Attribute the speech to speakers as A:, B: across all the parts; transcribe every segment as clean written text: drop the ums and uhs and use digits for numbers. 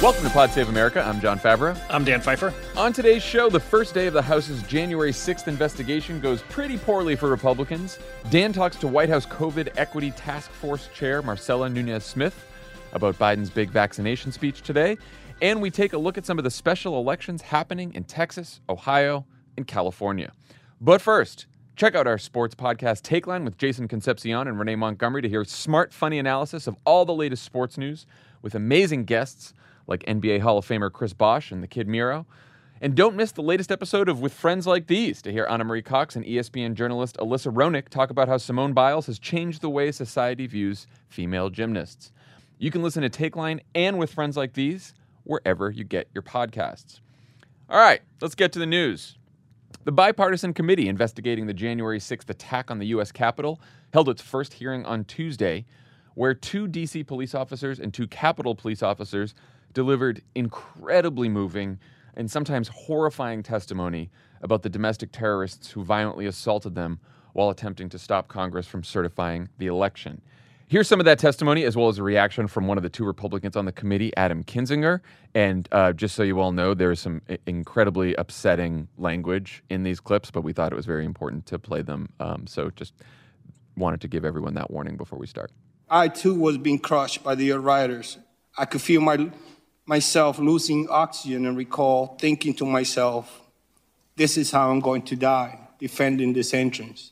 A: Welcome to Pod Save America. I'm John Favreau.
B: I'm Dan Pfeiffer.
A: On today's show, the first day of the House's January 6th investigation goes pretty poorly for Republicans. Dan talks to White House COVID Equity Task Force Chair Marcela Nunez-Smith about Biden's big vaccination speech today. And we take a look at some of the special elections happening in Texas, Ohio, and California. But first, check out our sports podcast Take Line with Jason Concepcion and Renee Montgomery to hear smart, funny analysis of all the latest sports news with amazing guests like NBA Hall of Famer Chris Bosh and the Kid Miro. And don't miss the latest episode of With Friends Like These to hear Anna Marie Cox and ESPN journalist Alyssa Roenick talk about how Simone Biles has changed the way society views female gymnasts. You can listen to Take Line and With Friends Like These wherever you get your podcasts. All right, let's get to the news. The bipartisan committee investigating the January 6th attack on the U.S. Capitol held its first hearing on Tuesday, where 2 D.C. police officers and 2 Capitol police officers delivered incredibly moving and sometimes horrifying testimony about the domestic terrorists who violently assaulted them while attempting to stop Congress from certifying the election. Here's some of that testimony, as well as a reaction from one of the 2 Republicans on the committee, Adam Kinzinger. And just so you all know, there is some incredibly upsetting language in these clips, but we thought it was very important to play them. So just wanted to give everyone that warning before we start.
C: I, too, was being crushed by the rioters. I could feel myself losing oxygen and recall thinking to myself, this is how I'm going to die, defending this entrance.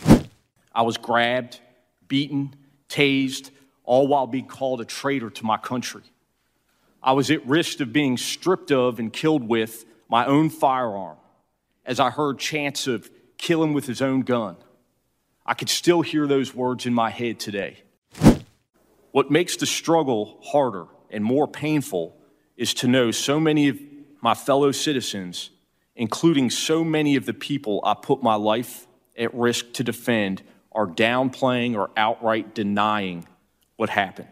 D: I was grabbed, beaten, tased, all while being called a traitor to my country. I was at risk of being stripped of and killed with my own firearm as I heard chants of kill him with his own gun. I could still hear those words in my head today. What makes the struggle harder and more painful is to know so many of my fellow citizens, including so many of the people I put my life at risk to defend, are downplaying or outright denying what happened.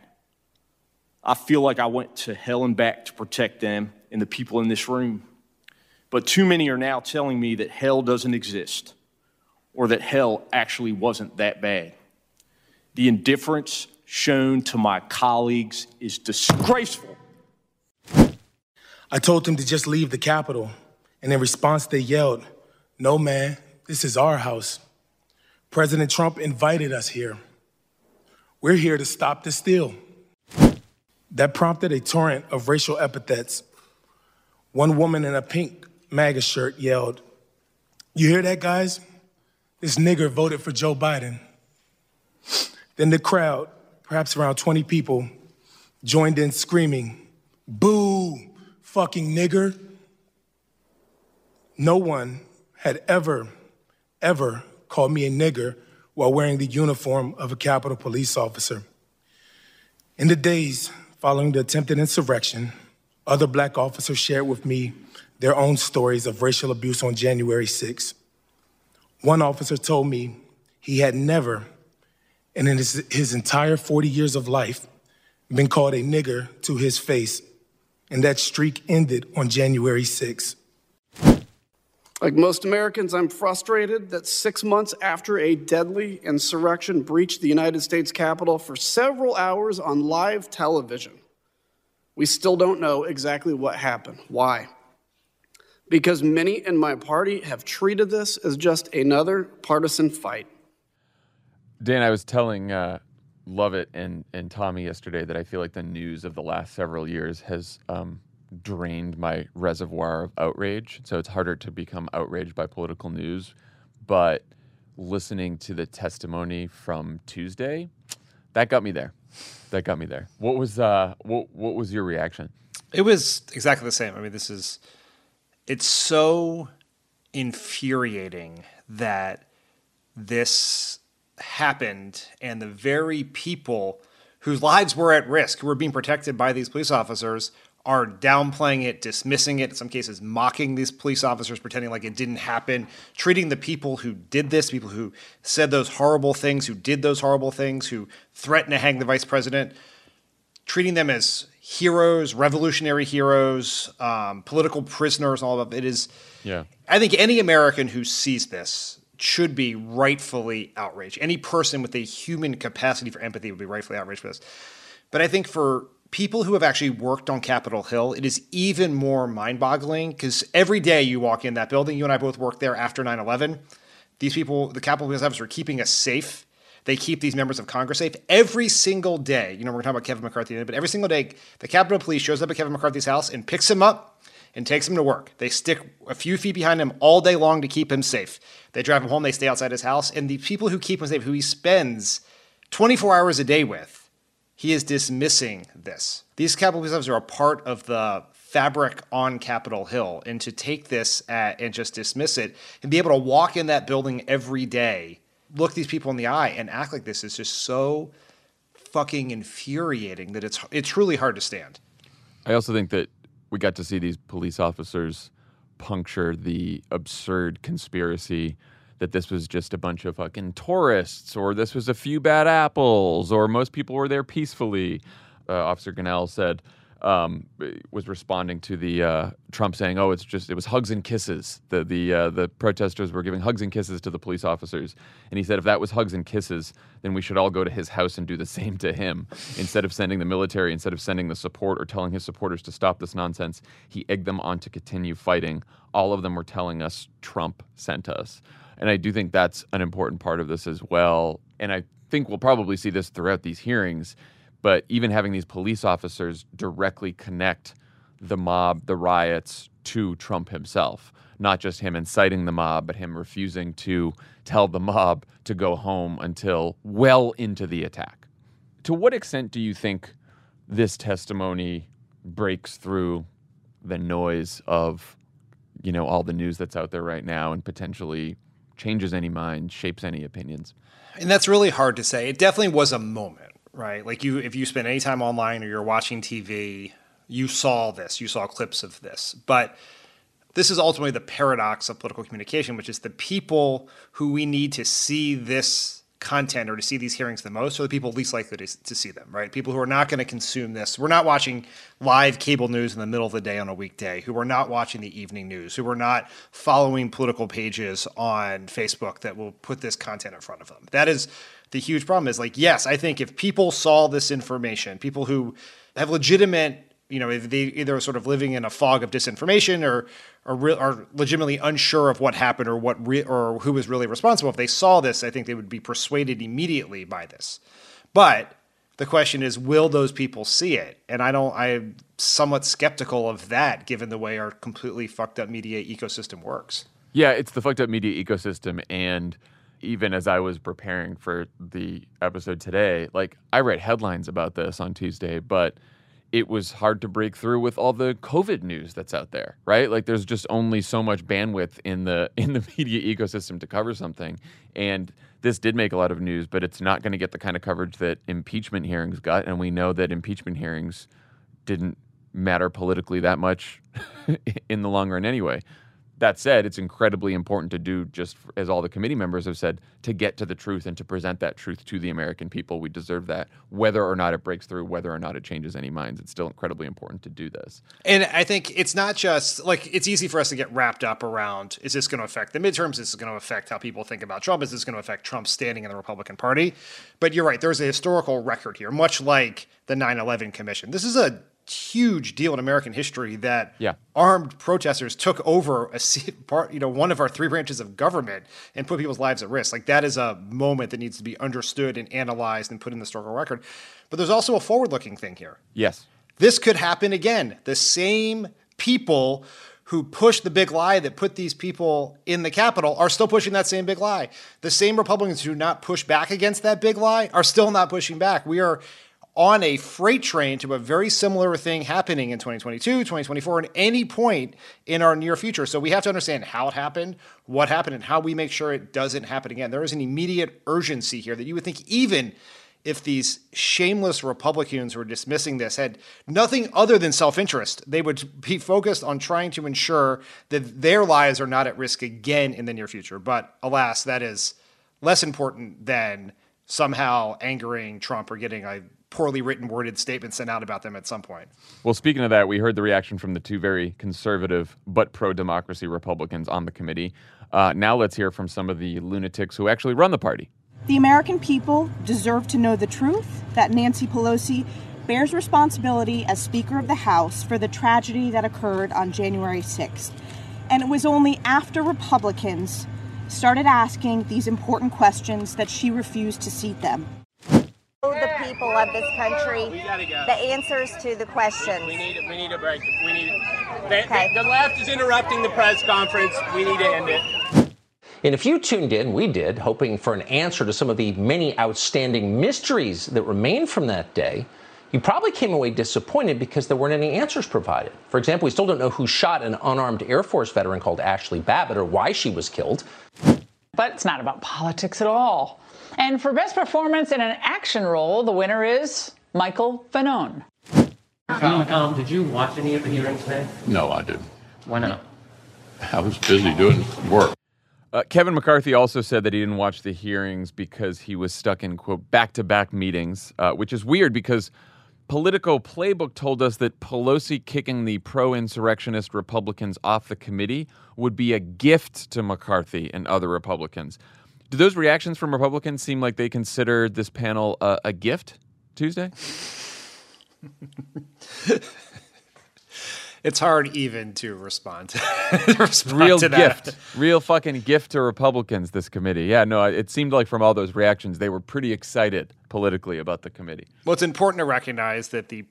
D: I feel like I went to hell and back to protect them and the people in this room. But too many are now telling me that hell doesn't exist or that hell actually wasn't that bad. The indifference shown to my colleagues is disgraceful.
E: I told them to just leave the Capitol, and in response they yelled, "No, man, this is our house. President Trump invited us here. We're here to stop the steal." That prompted a torrent of racial epithets. One woman in a pink MAGA shirt yelled, "You hear that, guys? This nigger voted for Joe Biden." Then the crowd, perhaps around 20 people, joined in screaming, "Boo, fucking nigger." No one had ever called me a nigger while wearing the uniform of a Capitol police officer. In the days following the attempted insurrection, other black officers shared with me their own stories of racial abuse on January 6th. One officer told me he had never, and in his entire 40 years of life, been called a nigger to his face, and that streak ended on January 6th.
F: Like most Americans, I'm frustrated that 6 months after a deadly insurrection breached the United States Capitol for several hours on live television, we still don't know exactly what happened. Why? Because many in my party have treated this as just another partisan fight.
A: Dan, I was telling Lovett and Tommy yesterday that I feel like the news of the last several years has drained my reservoir of outrage. So it's harder to become outraged by political news. But listening to the testimony from Tuesday, that got me there. What was your reaction?
B: It was exactly the same. I mean, it's so infuriating that this happened and the very people whose lives were at risk, who were being protected by these police officers, are downplaying it, dismissing it, in some cases mocking these police officers, pretending like it didn't happen, treating the people who did this, people who said those horrible things, who did those horrible things, who threatened to hang the vice president, treating them as heroes, revolutionary heroes, political prisoners, all of it is.
A: Yeah.
B: I think any American who sees this should be rightfully outraged. Any person with a human capacity for empathy would be rightfully outraged for this. But I think for people who have actually worked on Capitol Hill, it is even more mind-boggling because every day you walk in that building, you and I both worked there after 9/11. These people, the Capitol Police officers, are keeping us safe. They keep these members of Congress safe every single day. You know, we're going to talk about Kevin McCarthy in a minute, but every single day, the Capitol Police shows up at Kevin McCarthy's house and picks him up and takes him to work. They stick a few feet behind him all day long to keep him safe. They drive him home. They stay outside his house. And the people who keep him safe, who he spends 24 hours a day with, he is dismissing this. These Capitol Police officers are a part of the fabric on Capitol Hill. And to take this and just dismiss it and be able to walk in that building every day, look these people in the eye and act like this is just so fucking infuriating that it's truly hard to stand.
A: I also think that we got to see these police officers puncture the absurd conspiracy that this was just a bunch of fucking tourists, or this was a few bad apples, or most people were there peacefully. Officer Gonell said, was responding to the Trump saying, "Oh, it was hugs and kisses." The protesters were giving hugs and kisses to the police officers, and he said, if that was hugs and kisses, then we should all go to his house and do the same to him. Instead of sending the military, instead of sending the support or telling his supporters to stop this nonsense, he egged them on to continue fighting. All of them were telling us Trump sent us. And I do think that's an important part of this as well. And I think we'll probably see this throughout these hearings. But even having these police officers directly connect the mob, the riots, to Trump himself, not just him inciting the mob, but him refusing to tell the mob to go home until well into the attack. To what extent do you think this testimony breaks through the noise of, all the news that's out there right now and potentially changes any mind, shapes any opinions?
B: And that's really hard to say. It definitely was a moment. Right. Like if you spend any time online or you're watching TV, you saw this, you saw clips of this. But this is ultimately the paradox of political communication, which is the people who we need to see this content or to see these hearings the most are the people least likely to see them, right? People who are not going to consume this. We're not watching live cable news in the middle of the day on a weekday, who are not watching the evening news, who are not following political pages on Facebook that will put this content in front of them. That is the huge problem. Is like, yes, I think if people saw this information, people who have legitimate, if they either sort of living in a fog of disinformation or are legitimately unsure of what happened or or who was really responsible, if they saw this, I think they would be persuaded immediately by this. But the question is, will those people see it? And I'm somewhat skeptical of that, given the way our completely fucked up media ecosystem works.
A: Yeah, it's the fucked up media ecosystem. And even as I was preparing for the episode today, I read headlines about this on Tuesday, but it was hard to break through with all the COVID news that's out there, right? There's just only so much bandwidth in the media ecosystem to cover something. And this did make a lot of news, but it's not going to get the kind of coverage that impeachment hearings got. And we know that impeachment hearings didn't matter politically that much in the long run anyway. That said, it's incredibly important to do, just as all the committee members have said, to get to the truth and to present that truth to the American people. We deserve that. Whether or not it breaks through, whether or not it changes any minds, it's still incredibly important to do this.
B: And I think it's not just, it's easy for us to get wrapped up around, is this going to affect the midterms? Is this going to affect how people think about Trump? Is this going to affect Trump's standing in the Republican Party? But you're right, there's a historical record here, much like the 9/11 Commission. This is a huge deal in American history that armed protesters took over one of our three branches of government and put people's lives at risk. That is a moment that needs to be understood and analyzed and put in the historical record. But there's also a forward-looking thing here.
A: Yes.
B: This could happen again. The same people who pushed the big lie that put these people in the Capitol are still pushing that same big lie. The same Republicans who do not push back against that big lie are still not pushing back. We are on a freight train to a very similar thing happening in 2022, 2024, and any point in our near future. So we have to understand how it happened, what happened, and how we make sure it doesn't happen again. There is an immediate urgency here that you would think even if these shameless Republicans who are dismissing this had nothing other than self-interest, they would be focused on trying to ensure that their lives are not at risk again in the near future. But alas, that is less important than somehow angering Trump or getting a poorly written, worded statement sent out about them at some point.
A: Well, speaking of that, we heard the reaction from the two very conservative but pro-democracy Republicans on the committee. Now let's hear from some of the lunatics who actually run the party.
G: The American people deserve to know the truth that Nancy Pelosi bears responsibility as Speaker of the House for the tragedy that occurred on January 6th. And it was only after Republicans started asking these important questions that she refused to seat them.
H: The people of this country, the answers to the questions.
I: We need a break. The left is interrupting the press conference. We need to end it.
J: And if you tuned in, we did, hoping for an answer to some of the many outstanding mysteries that remain from that day, you probably came away disappointed because there weren't any answers provided. For example, we still don't know who shot an unarmed Air Force veteran called Ashley Babbitt or why she was killed.
K: But it's not about politics at all. And for best performance in an action role, the winner is Michael Fanone.
L: Did you watch any of the hearings today?
M: No, I didn't.
L: Why not?
M: I was busy doing work.
A: Kevin McCarthy also said that he didn't watch the hearings because he was stuck in, quote, back-to-back meetings, which is weird because Politico Playbook told us that Pelosi kicking the pro-insurrectionist Republicans off the committee would be a gift to McCarthy and other Republicans. Do those reactions from Republicans seem like they considered this panel a gift Tuesday?
B: It's hard even to respond.
A: Real
B: to
A: gift.
B: that.
A: Real fucking gift to Republicans, this committee. Yeah, no, it seemed like from all those reactions, they were pretty excited politically about the committee.
B: Well, it's important to recognize that the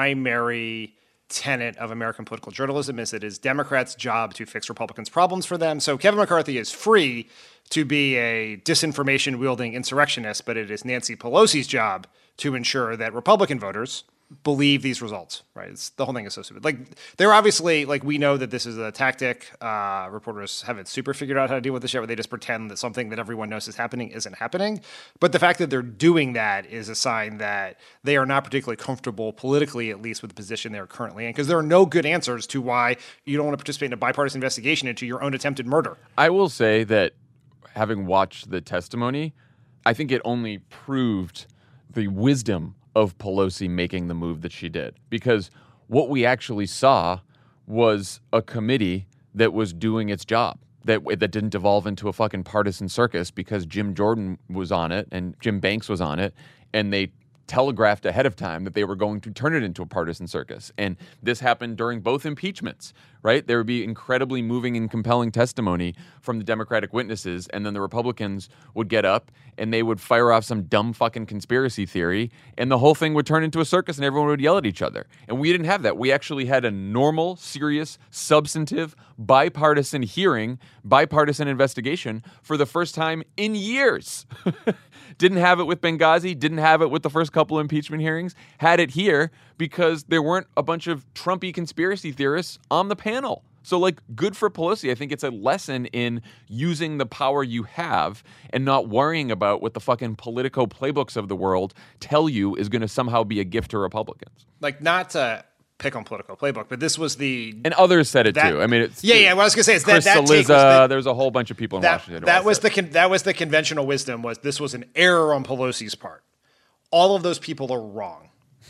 B: primary tenet of American political journalism is that it is Democrats' job to fix Republicans' problems for them. So Kevin McCarthy is free to be a disinformation-wielding insurrectionist, but it is Nancy Pelosi's job to ensure that Republican voters believe these results, right? The whole thing is so stupid. Like, they're obviously, like, we know that this is a tactic. Reporters haven't super figured out how to deal with this yet, where they just pretend that something that everyone knows is happening isn't happening. But the fact that they're doing that is a sign that they are not particularly comfortable politically, at least with the position they're currently in, because there are no good answers to why you don't want to participate in a bipartisan investigation into your own attempted murder.
A: I will say that having watched the testimony, I think it only proved the wisdom of Pelosi making the move that she did. Because what we actually saw was a committee that was doing its job, that didn't devolve into a fucking partisan circus because Jim Jordan was on it and Jim Banks was on it, and they telegraphed ahead of time that they were going to turn it into a partisan circus. And this happened during both impeachments, right? There would be incredibly moving and compelling testimony from the Democratic witnesses, and then the Republicans would get up and they would fire off some dumb fucking conspiracy theory, and the whole thing would turn into a circus and everyone would yell at each other. And we didn't have that. We actually had a normal, serious, substantive, bipartisan hearing, bipartisan investigation for the first time in years. Didn't have it with Benghazi, didn't have it with the first couple of impeachment hearings, had it here because there weren't a bunch of Trumpy conspiracy theorists on the panel. So, like, good for Pelosi. I think it's a lesson in using the power you have and not worrying about what the fucking Politico playbooks of the world tell you is going to somehow be a gift to Republicans.
B: Like, not to pick on Politico Playbook, but this was the...
A: And others said it too. I mean, it's...
B: Yeah, what I was going to say is
A: Chris
B: that take was
A: there's a whole bunch of people in Washington.
B: That was the conventional wisdom, was this was an error on Pelosi's part. All of those people are wrong.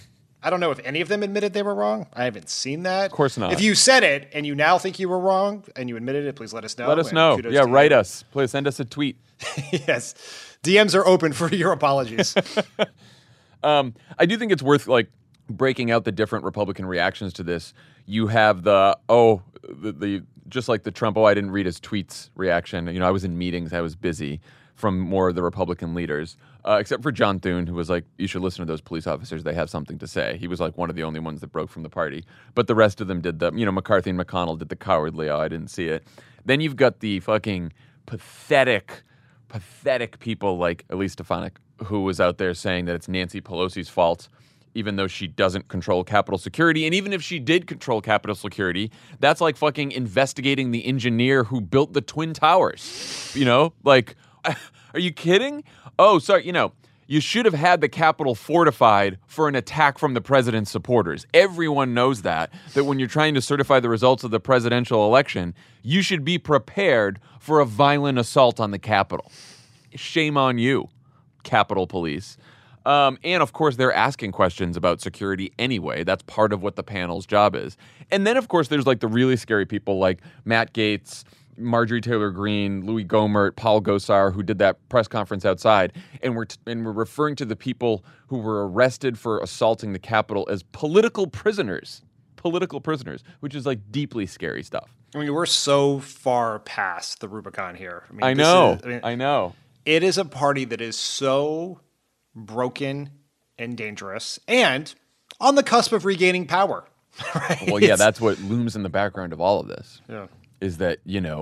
B: I don't know if any of them admitted they were wrong. I haven't seen that.
A: Of course not.
B: If you said it and you now think you were wrong and you admitted it, please let us know.
A: Let us know. Yeah, write us. Please send us a tweet.
B: Yes. DMs are open for your apologies.
A: I do think it's worth, like, breaking out the different Republican reactions to this. You have the just like the Trump, I didn't read his tweets reaction. You know, I was in meetings, I was busy, from more of the Republican leaders, except for John Thune, who was like, you should listen to those police officers. They have something to say. He was like one of the only ones that broke from the party. But the rest of them did McCarthy and McConnell did the cowardly, I didn't see it. Then you've got the fucking pathetic people like Elise Stefanik, who was out there saying that it's Nancy Pelosi's fault, even though she doesn't control Capitol security. And even if she did control Capitol security, that's like fucking investigating the engineer who built the Twin Towers. You know, like, are you kidding? Oh, sorry, you should have had the Capitol fortified for an attack from the president's supporters. Everyone knows that when you're trying to certify the results of the presidential election, you should be prepared for a violent assault on the Capitol. Shame on you, Capitol Police. And, of course, they're asking questions about security anyway. That's part of what the panel's job is. And then, of course, there's like the really scary people like Matt Gaetz, Marjorie Taylor Greene, Louis Gohmert, Paul Gosar, who did that press conference outside. And we're referring to the people who were arrested for assaulting the Capitol as political prisoners, which is like deeply scary stuff.
B: I mean, we're so far past the Rubicon here. I mean,
A: I know.
B: It is a party that is so broken and dangerous and on the cusp of regaining power. Right?
A: Well, yeah, that's what looms in the background of all of this.
B: Yeah.
A: Is that,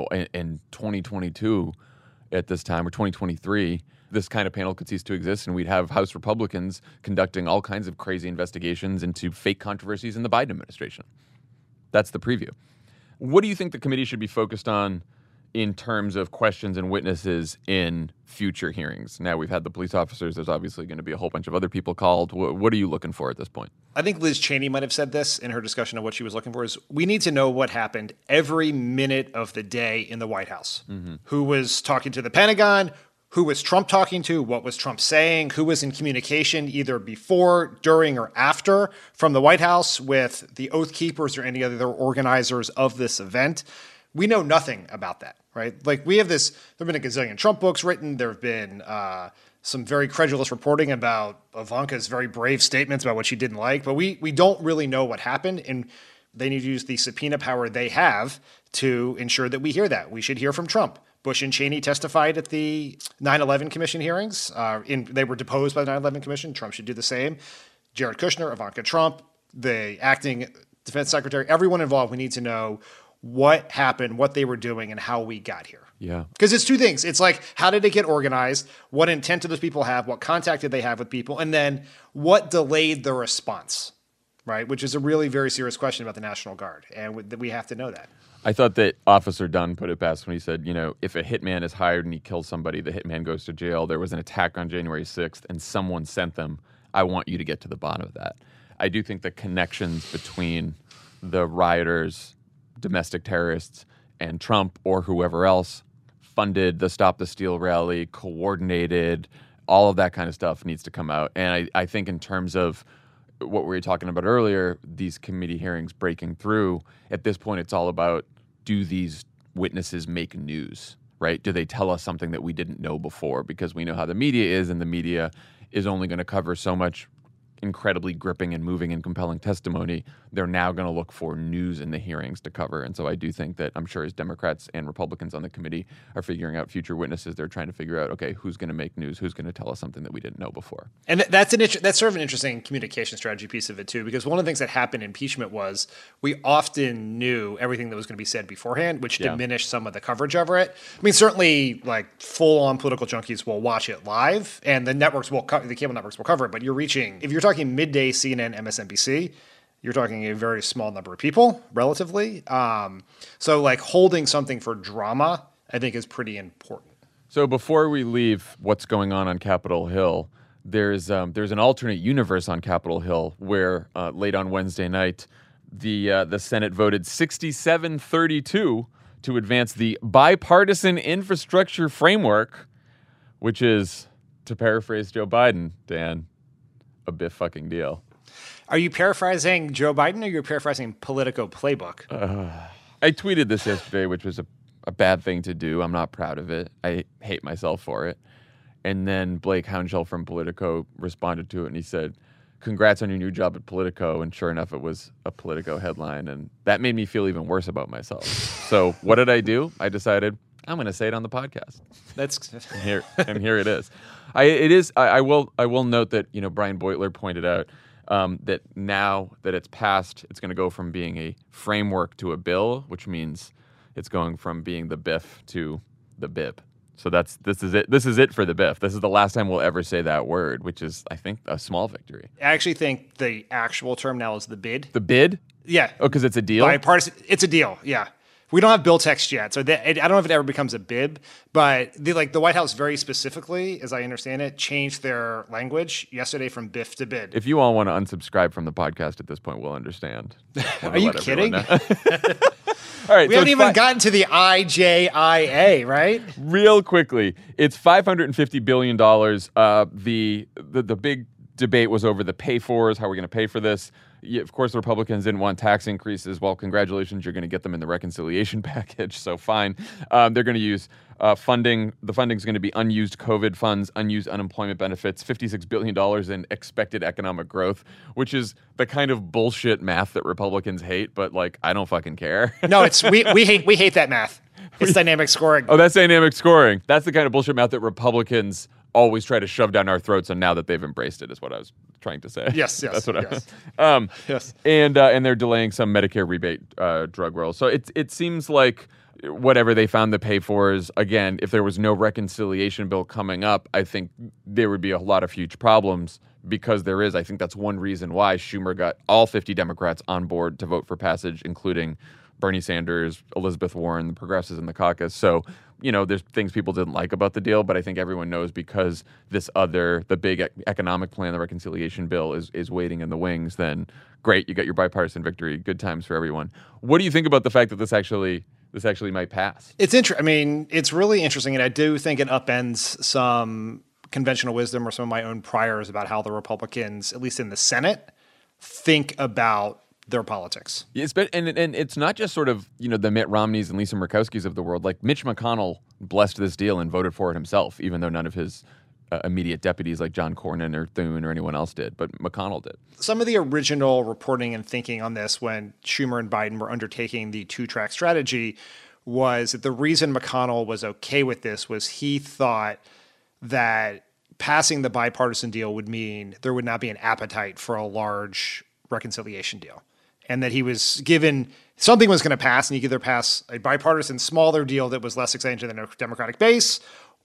A: in 2022 at this time, or 2023, this kind of panel could cease to exist, and we'd have House Republicans conducting all kinds of crazy investigations into fake controversies in the Biden administration. That's the preview. What do you think the committee should be focused on in terms of questions and witnesses in future hearings? Now, we've had the police officers. There's obviously going to be a whole bunch of other people called. What are you looking for at this point?
B: I think Liz Cheney might have said this in her discussion of what she was looking for is we need to know what happened every minute of the day in the White House. Mm-hmm. Who was talking to the Pentagon? Who was Trump talking to? What was Trump saying? Who was in communication either before, during, or after from the White House with the Oath Keepers or any other organizers of this event? We know nothing about that, right? Like we have this, there have been a gazillion Trump books written. There have been some very credulous reporting about Ivanka's very brave statements about what she didn't like, but we don't really know what happened, and they need to use the subpoena power they have to ensure that we hear that. We should hear from Trump. Bush and Cheney testified at the 9/11 Commission hearings. They were deposed by the 9/11 Commission. Trump should do the same. Jared Kushner, Ivanka Trump, the acting defense secretary, everyone involved, we need to know what happened, what they were doing, and how we got here.
A: Yeah.
B: Because it's two things. It's like, how did it get organized? What intent did those people have? What contact did they have with people? And then what delayed the response, right? Which is a really very serious question about the National Guard. And we have to know that.
A: I thought that Officer Dunn put it best when he said, if a hitman is hired and he kills somebody, the hitman goes to jail. There was an attack on January 6th and someone sent them. I want you to get to the bottom of that. I do think the connections between the rioters, domestic terrorists, and Trump or whoever else funded the Stop the Steal rally, coordinated, all of that kind of stuff needs to come out. And I think in terms of what we were talking about earlier, these committee hearings breaking through, at this point it's all about, do these witnesses make news, right? Do they tell us something that we didn't know before? Because we know how the media is, and the media is only going to cover so much incredibly gripping and moving and compelling testimony. They're now going to look for news in the hearings to cover. And so I do think that, I'm sure as Democrats and Republicans on the committee are figuring out future witnesses, they're trying to figure out, okay, who's going to make news? Who's going to tell us something that we didn't know before?
B: And that's sort of an interesting communication strategy piece of it too, because one of the things that happened in impeachment was we often knew everything that was going to be said beforehand, which diminished some of the coverage over it. I mean, certainly like full-on political junkies will watch it live, and the networks will the cable networks will cover it. But if you're talking midday CNN, MSNBC, you're talking a very small number of people, relatively. So like holding something for drama, I think, is pretty important.
A: So before we leave what's going on Capitol Hill, there's an alternate universe on Capitol Hill where late on Wednesday night, the Senate voted 67-32 to advance the bipartisan infrastructure framework, which is, to paraphrase Joe Biden, Dan, a biff fucking deal.
B: Are you paraphrasing Joe Biden, or you're paraphrasing Politico Playbook?
A: I tweeted this yesterday, which was a bad thing to do. I'm not proud of it. I hate myself for it. And then Blake Hounshell from Politico responded to it, and he said, "Congrats on your new job at Politico." And sure enough, it was a Politico headline, and that made me feel even worse about myself. So what did I do? I decided I'm going to say it on the podcast. And here it is. I will note that Brian Beutler pointed out that now that it's passed, it's going to go from being a framework to a bill, which means it's going from being the biff to the bib. So this is it. This is it for the biff. This is the last time we'll ever say that word, which is, I think, a small victory.
B: I actually think the actual term now is the bid.
A: The bid?
B: Yeah.
A: Oh, because it's a deal?
B: Bipartisan. It's a deal, yeah. We don't have bill text yet, so I don't know if it ever becomes a bib, but the White House very specifically, as I understand it, changed their language yesterday from biff to bid.
A: If you all want to unsubscribe from the podcast at this point, we'll understand.
B: Are you kidding?
A: All right,
B: we haven't even gotten to the IJIA, right?
A: Real quickly, it's $550 billion. The big debate was over the pay-fors. How are we going to pay for this? Yeah, of course, the Republicans didn't want tax increases. Well, congratulations, you're going to get them in the reconciliation package, so fine. They're going to use funding. The funding is going to be unused COVID funds, unused unemployment benefits, $56 billion in expected economic growth, which is the kind of bullshit math that Republicans hate, but, like, I don't fucking care.
B: No, it's we hate that math. It's dynamic scoring.
A: Oh, that's dynamic scoring. That's the kind of bullshit math that Republicans always try to shove down our throats, and now that they've embraced it is what I was trying to say.
B: Yes,
A: That's what
B: yes.
A: Yes. And they're delaying some Medicare rebate drug roll. So it seems like whatever they found the pay-fors, again, if there was no reconciliation bill coming up, I think there would be a lot of huge problems because there is. I think that's one reason why Schumer got all 50 Democrats on board to vote for passage, including Bernie Sanders, Elizabeth Warren, the progressives in the caucus. So, there's things people didn't like about the deal, but I think everyone knows because the big economic plan, the reconciliation bill is waiting in the wings, then great, you got your bipartisan victory. Good times for everyone. What do you think about the fact that this actually might pass?
B: It's it's really interesting, and I do think it upends some conventional wisdom or some of my own priors about how the Republicans, at least in the Senate, think about their politics.
A: And it's not just sort of, the Mitt Romneys and Lisa Murkowskis of the world. Like Mitch McConnell blessed this deal and voted for it himself, even though none of his immediate deputies like John Cornyn or Thune or anyone else did, but McConnell did.
B: Some of the original reporting and thinking on this when Schumer and Biden were undertaking the two-track strategy was that the reason McConnell was okay with this was he thought that passing the bipartisan deal would mean there would not be an appetite for a large reconciliation deal. And that he was given something was going to pass, and he could either pass a bipartisan smaller deal that was less exciting to the Democratic base,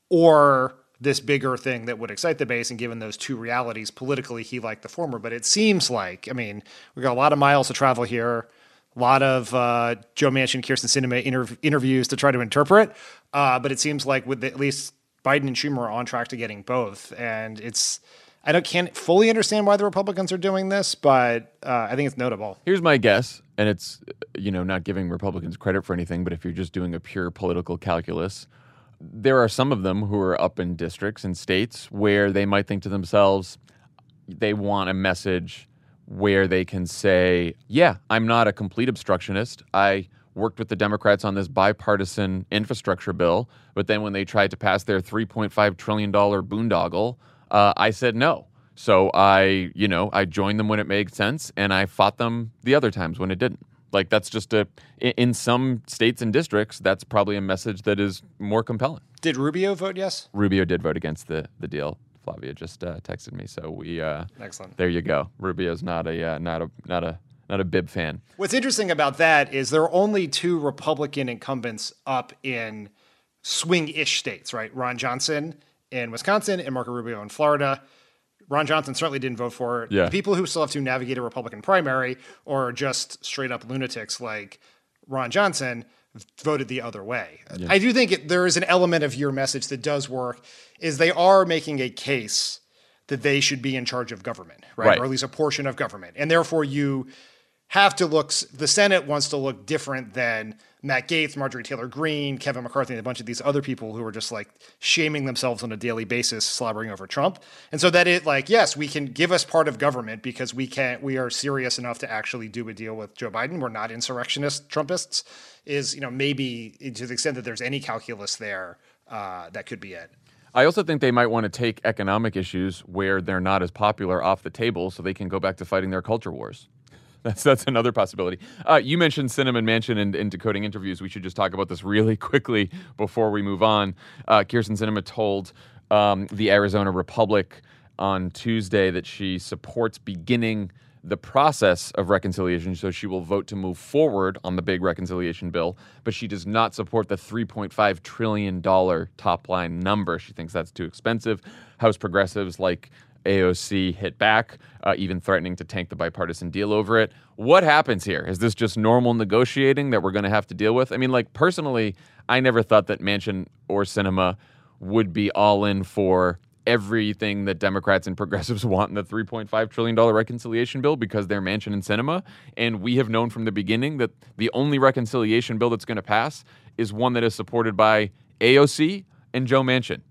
B: or this bigger thing that would excite the base. And given those two realities politically, he liked the former. But it seems like, we got a lot of miles to travel here, a lot of Joe Manchin, Kyrsten Sinema interviews to try to interpret. But it seems like with at least Biden and Schumer are on track to getting both, and I can't fully understand why the Republicans are doing this, but I think it's notable.
A: Here's my guess, and it's, not giving Republicans credit for anything, but if you're just doing a pure political calculus, there are some of them who are up in districts and states where they might think to themselves, they want a message where they can say, yeah, I'm not a complete obstructionist. I worked with the Democrats on this bipartisan infrastructure bill, but then when they tried to pass their $3.5 trillion boondoggle, I said no. So I joined them when it made sense, and I fought them the other times when it didn't. Like, that's just in some states and districts, that's probably a message that is more compelling.
B: Did Rubio vote yes?
A: Rubio did vote against the deal. Flavia just texted me, so we
B: excellent.
A: There you go. Rubio's not a bib fan.
B: What's interesting about that is there are only two Republican incumbents up in swing-ish states, right? Ron Johnson in Wisconsin and Marco Rubio in Florida. Ron Johnson certainly didn't vote for it.
A: Yeah.
B: The people who still have to navigate a Republican primary or just straight up lunatics like Ron Johnson voted the other way. Yeah. I do think there is an element of your message that does work, is they are making a case that they should be in charge of government, right? Or at least a portion of government. And therefore you have to the Senate wants to look different than Matt Gaetz, Marjorie Taylor Greene, Kevin McCarthy, and a bunch of these other people who are just like shaming themselves on a daily basis, slobbering over Trump. And so that yes, we can give us part of government because we are serious enough to actually do a deal with Joe Biden. We're not insurrectionist Trumpists, is, maybe to the extent that there's any calculus there, that could be it.
A: I also think they might want to take economic issues where they're not as popular off the table so they can go back to fighting their culture wars. That's another possibility. You mentioned Sinema and Manchin in decoding interviews. We should just talk about this really quickly before we move on. Kyrsten Sinema told the Arizona Republic on Tuesday that she supports beginning the process of reconciliation, so she will vote to move forward on the big reconciliation bill, but she does not support the $3.5 trillion top line number. She thinks that's too expensive. House progressives like AOC hit back, even threatening to tank the bipartisan deal over it. What happens here? Is this just normal negotiating that we're going to have to deal with? Personally, I never thought that Manchin or Sinema would be all in for everything that Democrats and progressives want in the $3.5 trillion reconciliation bill because they're Manchin and Sinema. And we have known from the beginning that the only reconciliation bill that's going to pass is one that is supported by AOC and Joe Manchin.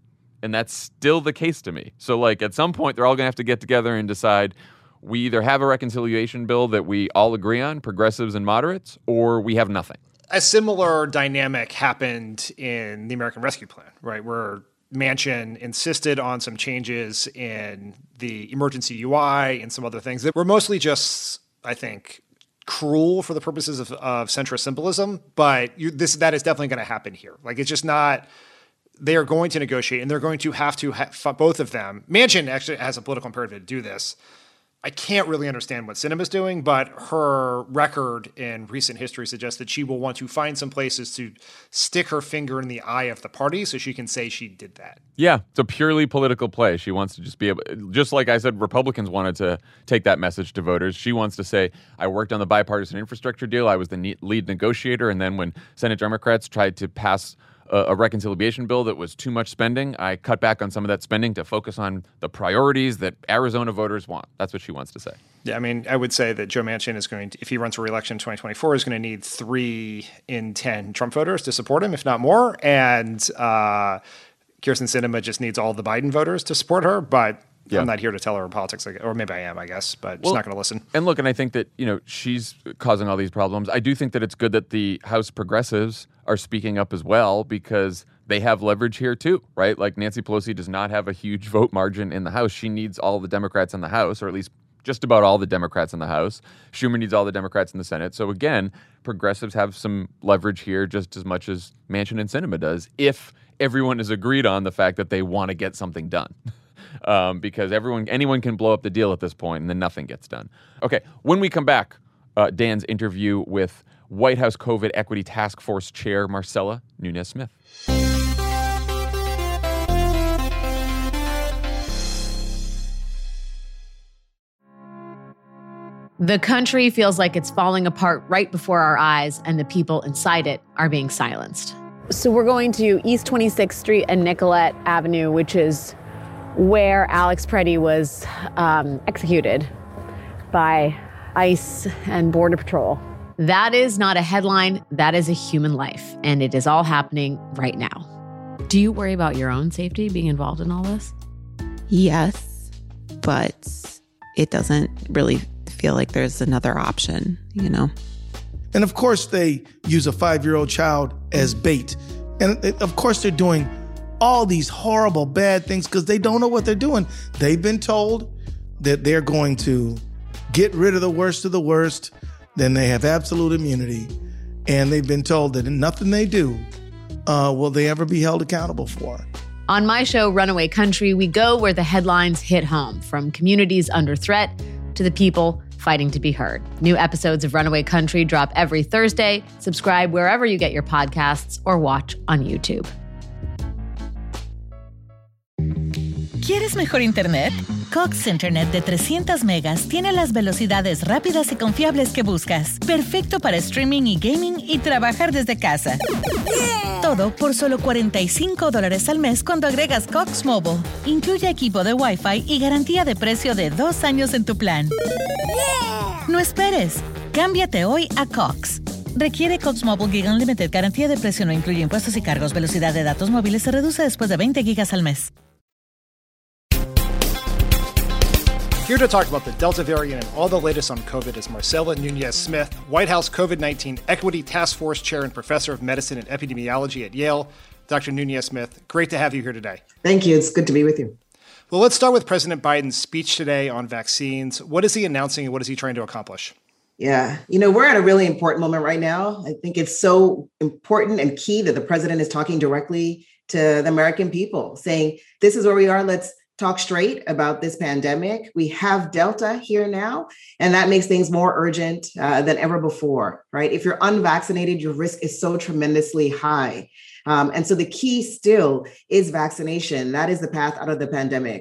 A: And that's still the case to me. So, like, at some point, they're all going to have to get together and decide we either have a reconciliation bill that we all agree on, progressives and moderates, or we have nothing.
B: A similar dynamic happened in the American Rescue Plan, right, where Manchin insisted on some changes in the emergency UI and some other things that were mostly just, I think, cruel for the purposes of centrist symbolism. But that is definitely going to happen here. Like, it's just not. They are going to negotiate, and they're going to have both of them. Manchin actually has a political imperative to do this. I can't really understand what Sinema's doing, but her record in recent history suggests that she will want to find some places to stick her finger in the eye of the party so she can say she did that.
A: Yeah, it's a purely political play. She wants to just be able, just like I said, Republicans wanted to take that message to voters. She wants to say, I worked on the bipartisan infrastructure deal. I was the lead negotiator. And then when Senate Democrats tried to pass a reconciliation bill that was too much spending, I cut back on some of that spending to focus on the priorities that Arizona voters want. That's what she wants to say.
B: Yeah, I mean, I would say that Joe Manchin is going to, if he runs for re-election in 2024, is going to need 3 in 10 Trump voters to support him, if not more. And Kyrsten Sinema just needs all the Biden voters to support her. But yeah. I'm not here to tell her politics, or maybe I am, I guess, but she's not going to listen.
A: And look, and I think that, she's causing all these problems. I do think that it's good that the House progressives are speaking up as well, because they have leverage here too, right? Like, Nancy Pelosi does not have a huge vote margin in the House. She needs all the Democrats in the House, or at least just about all the Democrats in the House. Schumer needs all the Democrats in the Senate. So again, progressives have some leverage here just as much as Manchin and Sinema does, if everyone is agreed on the fact that they want to get something done. Because anyone can blow up the deal at this point, and then nothing gets done. Okay, when we come back, Dan's interview with White House COVID Equity Task Force Chair Marcella Nunez-Smith.
N: The country feels like it's falling apart right before our eyes, and the people inside it are being silenced.
O: So we're going to East 26th Street and Nicollet Avenue, which is where Alex Preddy was executed by ICE and Border Patrol.
N: That is not a headline. That is a human life, and it is all happening right now. Do you worry about your own safety being involved in all this?
P: Yes, but it doesn't really feel like there's another option,
E: And of course, they use a 5-year-old child as bait. And of course, they're doing all these horrible, bad things because they don't know what they're doing. They've been told that they're going to get rid of the worst, then they have absolute immunity. And they've been told that nothing they do will they ever be held accountable for.
N: On my show, Runaway Country, we go where the headlines hit home, from communities under threat to the people fighting to be heard. New episodes of Runaway Country drop every Thursday. Subscribe wherever you get your podcasts or watch on YouTube.
Q: ¿Quieres mejor internet? Cox Internet de 300 megas tiene las velocidades rápidas y confiables que buscas. Perfecto para streaming y gaming y trabajar desde casa. Yeah. Todo por solo $45 al mes cuando agregas Cox Mobile. Incluye equipo de Wi-Fi y garantía de precio de 2 años en tu plan. Yeah. No esperes. Cámbiate hoy a Cox. Requiere Cox Mobile Gig Unlimited. Garantía de precio no incluye impuestos y cargos. Velocidad de datos móviles se reduce después de 20 gigas al mes.
B: Here to talk about the Delta variant and all the latest on COVID is Marcella Nunez-Smith, White House COVID-19 Equity Task Force Chair and Professor of Medicine and Epidemiology at Yale. Dr. Nunez-Smith, great to have you here today.
R: Thank you. It's good to be with you.
B: Well, let's start with President Biden's speech today on vaccines. What is he announcing and what is he trying to accomplish?
R: Yeah, we're at a really important moment right now. I think it's so important and key that the president is talking directly to the American people, saying, this is where we are. Let's talk straight about this pandemic. We have Delta here now, and that makes things more urgent than ever before, right? If you're unvaccinated, your risk is so tremendously high. And so the key still is vaccination. That is the path out of the pandemic.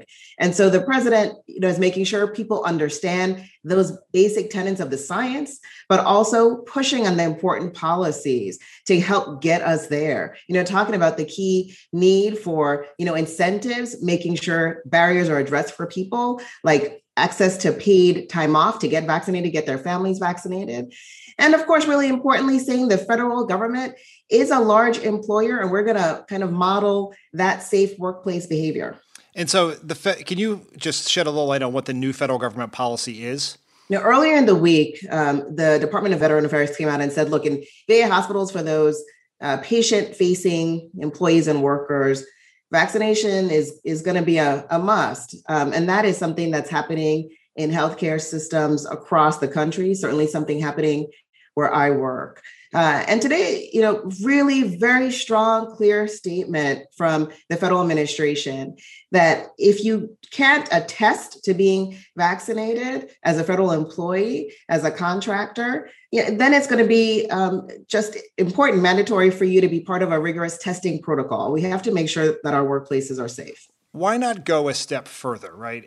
R: And so the president, is making sure people understand those basic tenets of the science, but also pushing on the important policies to help get us there. Talking about the key need for, incentives, making sure barriers are addressed for people, like access to paid time off to get vaccinated, get their families vaccinated. And of course, really importantly, saying the federal government is a large employer, and we're going to kind of model that safe workplace behavior.
B: And so can you just shed a little light on what the new federal government policy is?
R: Earlier in the week, the Department of Veteran Affairs came out and said, look, in VA hospitals for those patient-facing employees and workers, vaccination is going to be a must. And that is something that's happening in healthcare systems across the country, certainly something happening where I work. And today, really very strong, clear statement from the federal administration that if you can't attest to being vaccinated as a federal employee, as a contractor, then it's going to be just important, mandatory for you to be part of a rigorous testing protocol. We have to make sure that our workplaces are safe.
B: Why not go a step further, right?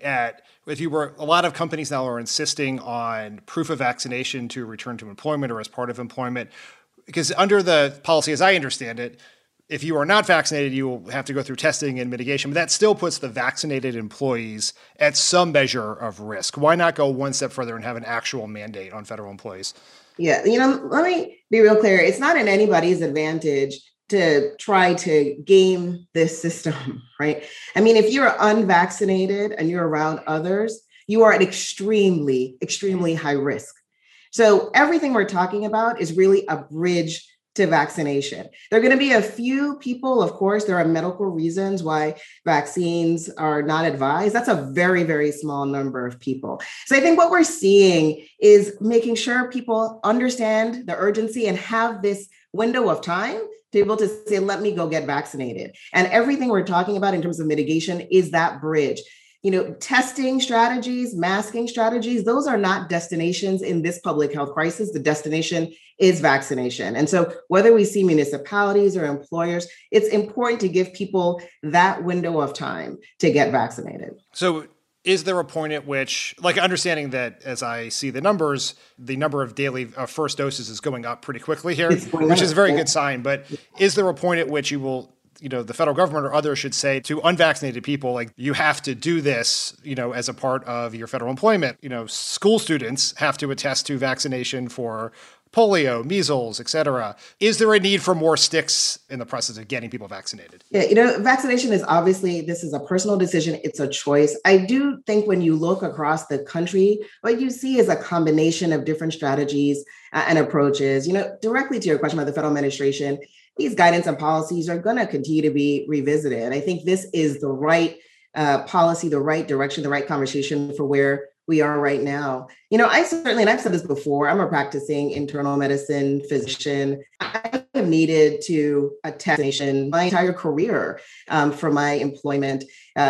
B: A lot of companies now are insisting on proof of vaccination to return to employment or as part of employment, because under the policy, as I understand it, if you are not vaccinated, you will have to go through testing and mitigation, but that still puts the vaccinated employees at some measure of risk. Why not go one step further and have an actual mandate on federal employees?
R: Yeah, let me be real clear. It's not in anybody's advantage to try to game this system, right? I mean, if you're unvaccinated and you're around others, you are at extremely, extremely high risk. So everything we're talking about is really a bridge to vaccination. There are going to be a few people, of course, there are medical reasons why vaccines are not advised. That's a very, very small number of people. So I think what we're seeing is making sure people understand the urgency and have this window of time to be able to say, let me go get vaccinated. And everything we're talking about in terms of mitigation is that bridge. Testing strategies, masking strategies, those are not destinations in this public health crisis. The destination is vaccination. And so whether we see municipalities or employers, it's important to give people that window of time to get vaccinated.
B: So is there a point at which, understanding that as I see the numbers, the number of daily first doses is going up pretty quickly here, which is a very good sign. But is there a point at which you will, the federal government or others should say to unvaccinated people, you have to do this, as a part of your federal employment? School students have to attest to vaccination for polio, measles, et cetera. Is there a need for more sticks in the process of getting people vaccinated?
R: Yeah, vaccination is obviously, this is a personal decision. It's a choice. I do think when you look across the country, what you see is a combination of different strategies and approaches. Directly to your question about the federal administration, these guidance and policies are going to continue to be revisited. I think this is the right policy, the right direction, the right conversation for where we are right now. I certainly, and I've said this before, I'm a practicing internal medicine physician. I have needed to attest vaccination my entire career for my employment,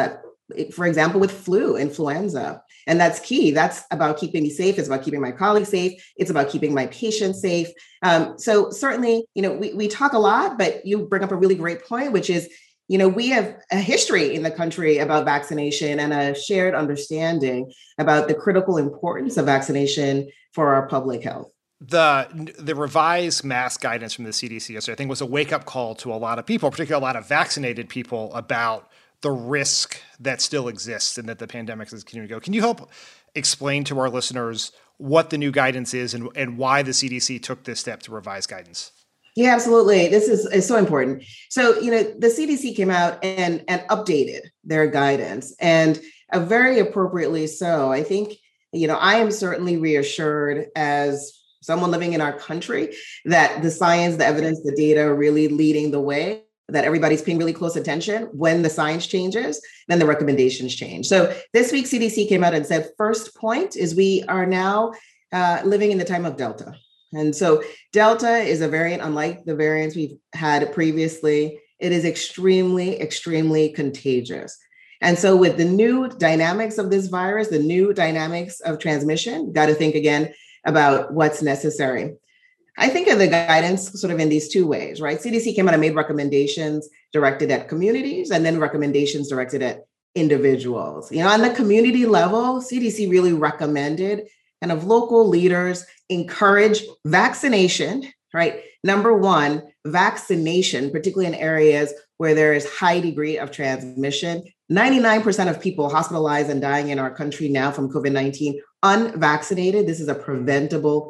R: for example, with influenza. And that's key. That's about keeping me safe. It's about keeping my colleagues safe. It's about keeping my patients safe. So certainly, we talk a lot, but you bring up a really great point, which is, we have a history in the country about vaccination and a shared understanding about the critical importance of vaccination for our public health.
B: The revised mask guidance from the CDC yesterday, I think, was a wake-up call to a lot of people, particularly a lot of vaccinated people, about the risk that still exists and that the pandemic is continuing to go. Can you help explain to our listeners what the new guidance is and why the CDC took this step to revise guidance?
R: Yeah, absolutely. This is so important. So, the CDC came out and updated their guidance, and very appropriately so. I think, I am certainly reassured as someone living in our country that the science, the evidence, the data are really leading the way, that everybody's paying really close attention. When the science changes, then the recommendations change. So this week, CDC came out and said, first point is we are now living in the time of Delta. And so Delta is a variant unlike the variants we've had previously. It is extremely, extremely contagious. And so with the new dynamics of this virus, the new dynamics of transmission, got to think again about what's necessary. I think of the guidance sort of in these two ways, right? CDC came out and made recommendations directed at communities and then recommendations directed at individuals. On the community level, CDC really recommended kind of local leaders encourage vaccination, right? Number one, vaccination, particularly in areas where there is high degree of transmission. 99% of people hospitalized and dying in our country now from COVID-19 unvaccinated. This is a preventable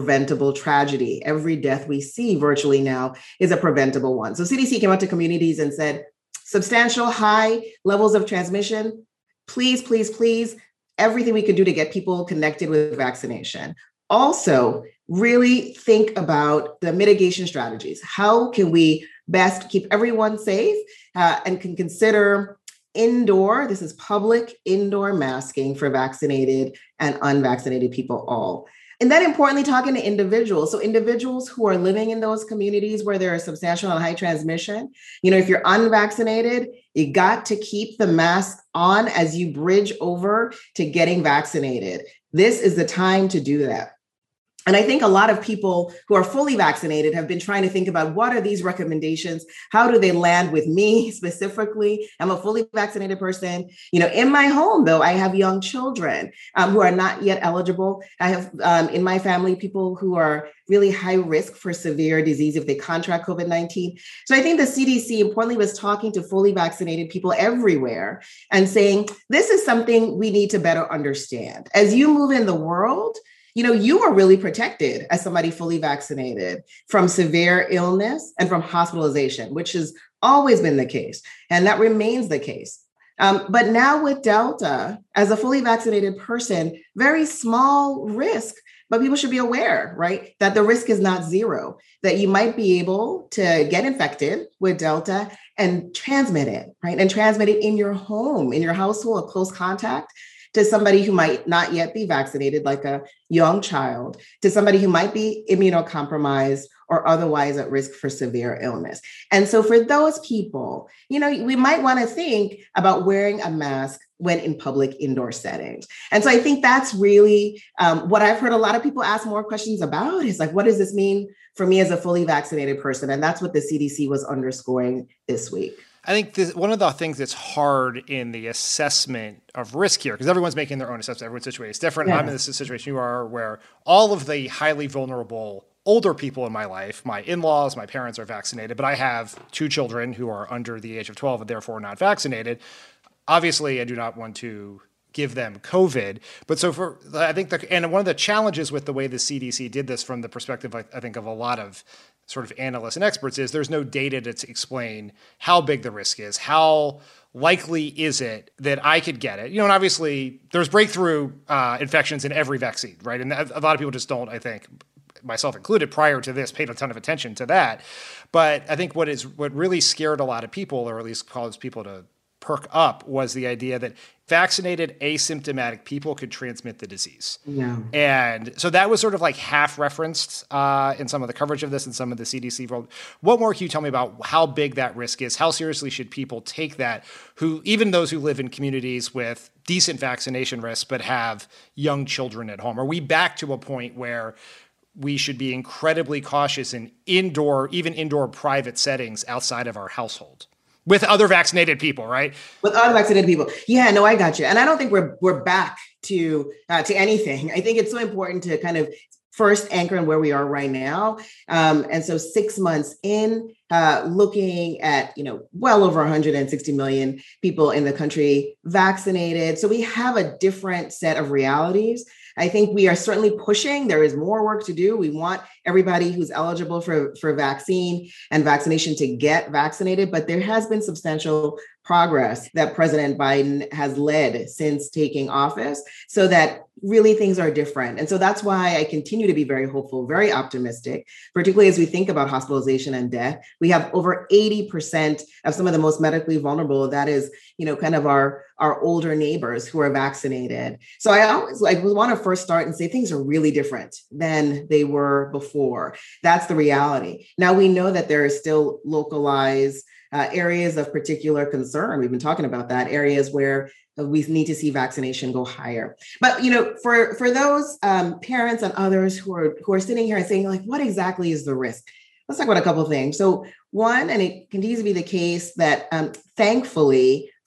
R: tragedy. Every death we see virtually now is a preventable one. So CDC came out to communities and said, substantial high levels of transmission, please, please, please, everything we could do to get people connected with vaccination. Also, really think about the mitigation strategies. How can we best keep everyone safe and can consider indoor, this is public indoor masking for vaccinated and unvaccinated people all. And then importantly, talking to individuals. So individuals who are living in those communities where there is substantial and high transmission, if you're unvaccinated, you got to keep the mask on as you bridge over to getting vaccinated. This is the time to do that. And I think a lot of people who are fully vaccinated have been trying to think about what are these recommendations? How do they land with me specifically? I'm a fully vaccinated person. In my home, though, I have young children who are not yet eligible. I have in my family people who are really high risk for severe disease if they contract COVID-19. So I think the CDC importantly was talking to fully vaccinated people everywhere and saying, this is something we need to better understand. As you move in the world, you are really protected as somebody fully vaccinated from severe illness and from hospitalization, which has always been the case. And that remains the case. But now with Delta, as a fully vaccinated person, very small risk, but people should be aware, right, that the risk is not zero, that you might be able to get infected with Delta and transmit it, right? And transmit it in your home, in your household, a close contact, to somebody who might not yet be vaccinated, like a young child, to somebody who might be immunocompromised or otherwise at risk for severe illness. And so for those people, we might want to think about wearing a mask when in public indoor settings. And so I think that's really what I've heard a lot of people ask more questions about is like, what does this mean for me as a fully vaccinated person? And that's what the CDC was underscoring this week.
B: I think one of the things that's hard in the assessment of risk here, because everyone's making their own assessment, everyone's situation is different. Yeah. I'm in this situation you are where all of the highly vulnerable older people in my life, my in-laws, my parents are vaccinated, but I have 2 children who are under the age of 12 and therefore not vaccinated. Obviously, I do not want to give them COVID. But so I think and one of the challenges with the way the CDC did this from the perspective, I think, of a lot of sort of analysts and experts is there's no data to explain how big the risk is, how likely is it that I could get it? And obviously there's breakthrough infections in every vaccine, right? And a lot of people just don't, I think, myself included, prior to this, paid a ton of attention to that. But I think what really scared a lot of people, or at least caused people to perk up, was the idea that vaccinated asymptomatic people could transmit the disease. Yeah. And so that was sort of like half referenced in some of the coverage of this and some of the CDC. What more can you tell me about how big that risk is? How seriously should people take that, even those who live in communities with decent vaccination risks but have young children at home? Are we back to a point where we should be incredibly cautious in even indoor private settings outside of our household? With other vaccinated people, right? With other vaccinated people.
R: Yeah, no, I got you. And I don't think we're back to anything. I think it's so important to kind of first anchor in where we are right now. And so 6 months in, looking at, well over 160 million people in the country vaccinated. So we have a different set of realities. I think we are certainly pushing. There is more work to do. We want everybody who's eligible for vaccine and vaccination to get vaccinated, but there has been substantial progress that President Biden has led since taking office, so that really things are different. And so that's why I continue to be very hopeful, very optimistic, particularly as we think about hospitalization and death. We have over 80% of some of the most medically vulnerable, that is, kind of our older neighbors who are vaccinated. So I always we want to first start and say things are really different than they were before. That's the reality. Now we know that there are still localized areas of particular concern. We've been talking about that, areas where we need to see vaccination go higher. But, for those parents and others who are sitting here and saying, like, what exactly is the risk? Let's talk about a couple of things. So one, and it continues to be the case that thankfully,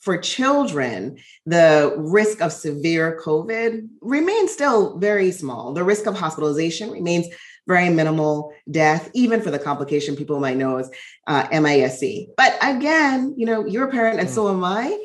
R: for children, the risk of severe COVID remains still very small. The risk of hospitalization remains very minimal. Death, even for the complication people might know as MIS-C. But again, you're a parent and so am I.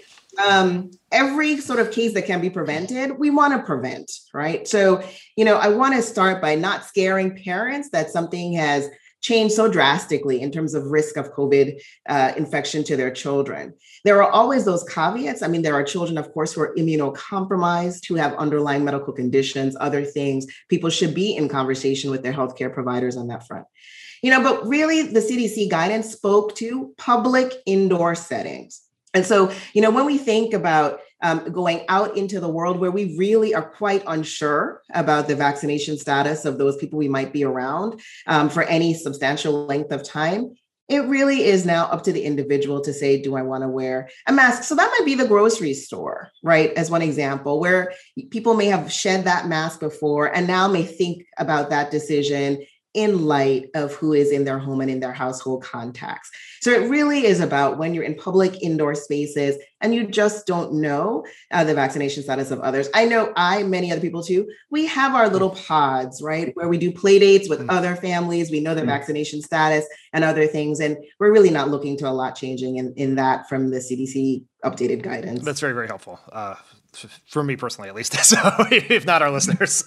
R: Every sort of case that can be prevented, we want to prevent, right? So, I want to start by not scaring parents that something has changed so drastically in terms of risk of COVID infection to their children. There are always those caveats. I mean, there are children, of course, who are immunocompromised, who have underlying medical conditions, other things. People should be in conversation with their healthcare providers on that front. But really the CDC guidance spoke to public indoor settings. And so, when we think about going out into the world where we really are quite unsure about the vaccination status of those people we might be around for any substantial length of time, it really is now up to the individual to say, do I want to wear a mask? So that might be the grocery store, right? As one example, where people may have shed that mask before and now may think about that decision in light of who is in their home and in their household contacts. So it really is about when you're in public indoor spaces and you just don't know the vaccination status of others. I know many other people too, we have our little pods, right? Where we do play dates with other families. We know their vaccination status and other things. And we're really not looking to a lot changing in that from the CDC updated guidance.
B: That's very, very helpful for me personally, at least. So if not our listeners.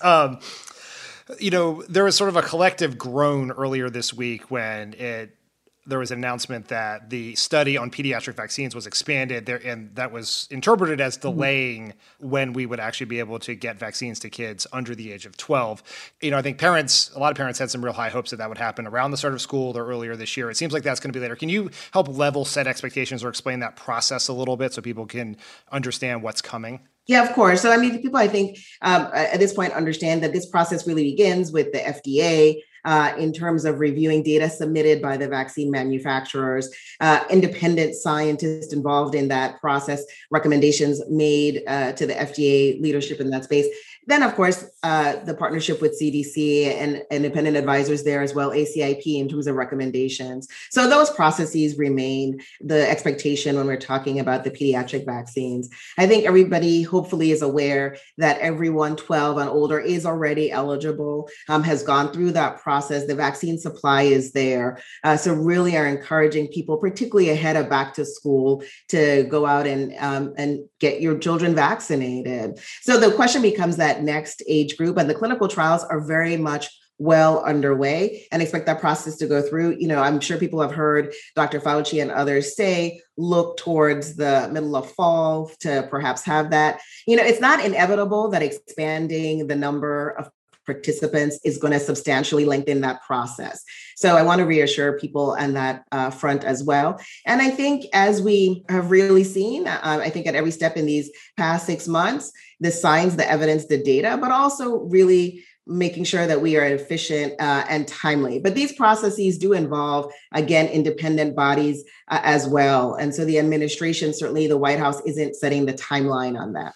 B: There was sort of a collective groan earlier this week when there was an announcement that the study on pediatric vaccines was expanded there, and that was interpreted as delaying when we would actually be able to get vaccines to kids under the age of 12. I think a lot of parents had some real high hopes that would happen around the start of school or earlier this year. It seems like that's going to be later. Can you help level set expectations or explain that process a little bit so people can understand what's coming?
R: Yeah, of course. So, people, I think, at this point understand that this process really begins with the FDA in terms of reviewing data submitted by the vaccine manufacturers, independent scientists involved in that process, recommendations made to the FDA leadership in that space. Then, of course, the partnership with CDC and independent advisors there as well, ACIP, in terms of recommendations. So those processes remain the expectation when we're talking about the pediatric vaccines. I think everybody hopefully is aware that everyone 12 and older is already eligible, has gone through that process. The vaccine supply is there. So really are encouraging people, particularly ahead of back to school, to go out and get your children vaccinated. So the question becomes that next age group, and the clinical trials are very much well underway and expect that process to go through. I'm sure people have heard Dr. Fauci and others say, look towards the middle of fall to perhaps have that. It's not inevitable that expanding the number of participants is going to substantially lengthen that process. So I want to reassure people on that front as well. And I think as we have really seen, I think at every step in these past 6 months, the signs, the evidence, the data, but also really making sure that we are efficient and timely. But these processes do involve, again, independent bodies as well. And so the administration, certainly the White House, isn't setting the timeline on that.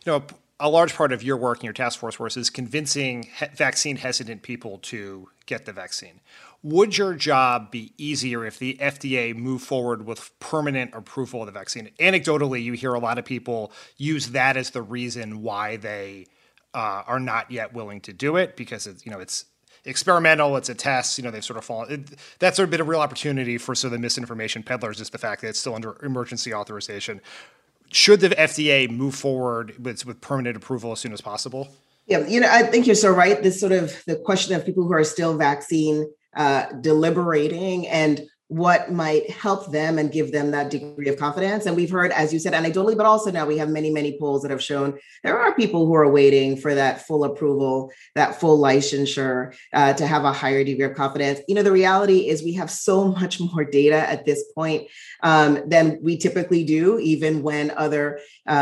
B: A large part of your work and your task force work is convincing vaccine hesitant people to get the vaccine. Would your job be easier if the FDA moved forward with permanent approval of the vaccine? Anecdotally, you hear a lot of people use that as the reason why they are not yet willing to do it, because it's experimental, it's a test, they've sort of fallen. That's sort of been a real opportunity for the misinformation peddlers, is the fact that it's still under emergency authorization. Should the FDA move forward with permanent approval as soon as possible?
R: Yeah, I think you're so right. This sort of the question of people who are still vaccine deliberating and what might help them and give them that degree of confidence. And we've heard, as you said, anecdotally, but also now we have many, many polls that have shown there are people who are waiting for that full approval, that full licensure to have a higher degree of confidence. The reality is we have so much more data at this point than we typically do, even when other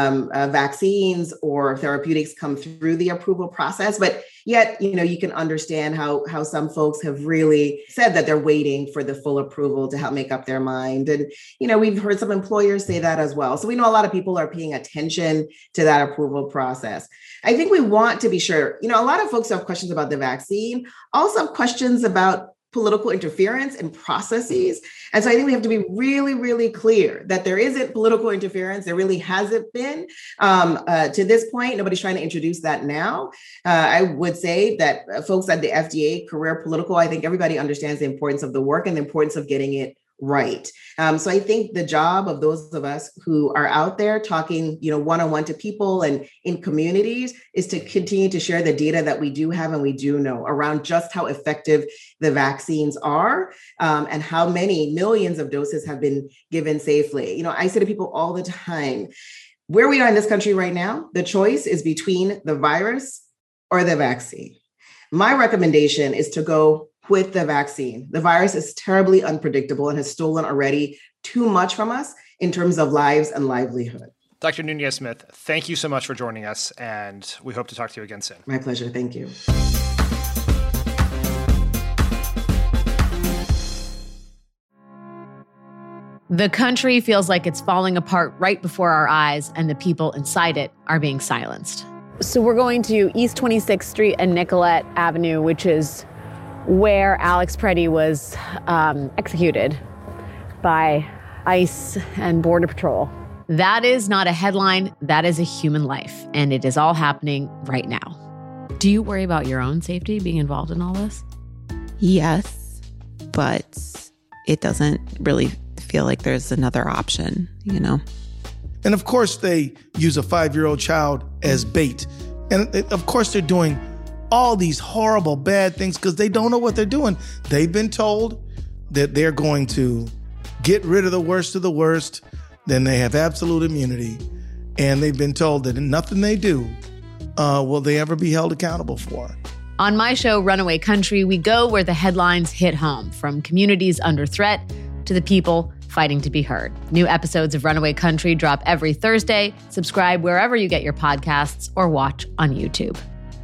R: vaccines or therapeutics come through the approval process. But yet, you can understand how some folks have really said that they're waiting for the full approval to help make up their mind. And, we've heard some employers say that as well. So we know a lot of people are paying attention to that approval process. I think we want to be sure, a lot of folks have questions about the vaccine, also have questions about political interference in processes. And so I think we have to be really, really clear that there isn't political interference. There really hasn't been to this point. Nobody's trying to introduce that now. I would say that folks at the FDA, career political, I think everybody understands the importance of the work and the importance of getting it right. So I think the job of those of us who are out there talking, one-on-one to people and in communities is to continue to share the data that we do have and we do know around just how effective the vaccines are and how many millions of doses have been given safely. I say to people all the time, where we are in this country right now, the choice is between the virus or the vaccine. My recommendation is to go with the vaccine. The virus is terribly unpredictable and has stolen already too much from us in terms of lives and livelihood.
B: Dr. Nunez-Smith, thank you so much for joining us, and we hope to talk to you again soon.
R: My pleasure. Thank you.
N: The country feels like it's falling apart right before our eyes, and the people inside it are being silenced.
O: So we're going to East 26th Street and Nicollet Avenue, which is where Alex Preddy was executed by ICE and Border Patrol.
N: That is not a headline. That is a human life. And it is all happening right now. Do you worry about your own safety being involved in all this?
P: Yes, but it doesn't really feel like there's another option,
E: And of course, they use a 5-year-old child as bait. And of course, they're doing all these horrible, bad things because they don't know what they're doing. They've been told that they're going to get rid of the worst of the worst, then they have absolute immunity. And they've been told that nothing they do will they ever be held accountable for.
N: On my show, Runaway Country, we go where the headlines hit home, from communities under threat to the people fighting to be heard. New episodes of Runaway Country drop every Thursday. Subscribe wherever you get your podcasts or watch on YouTube.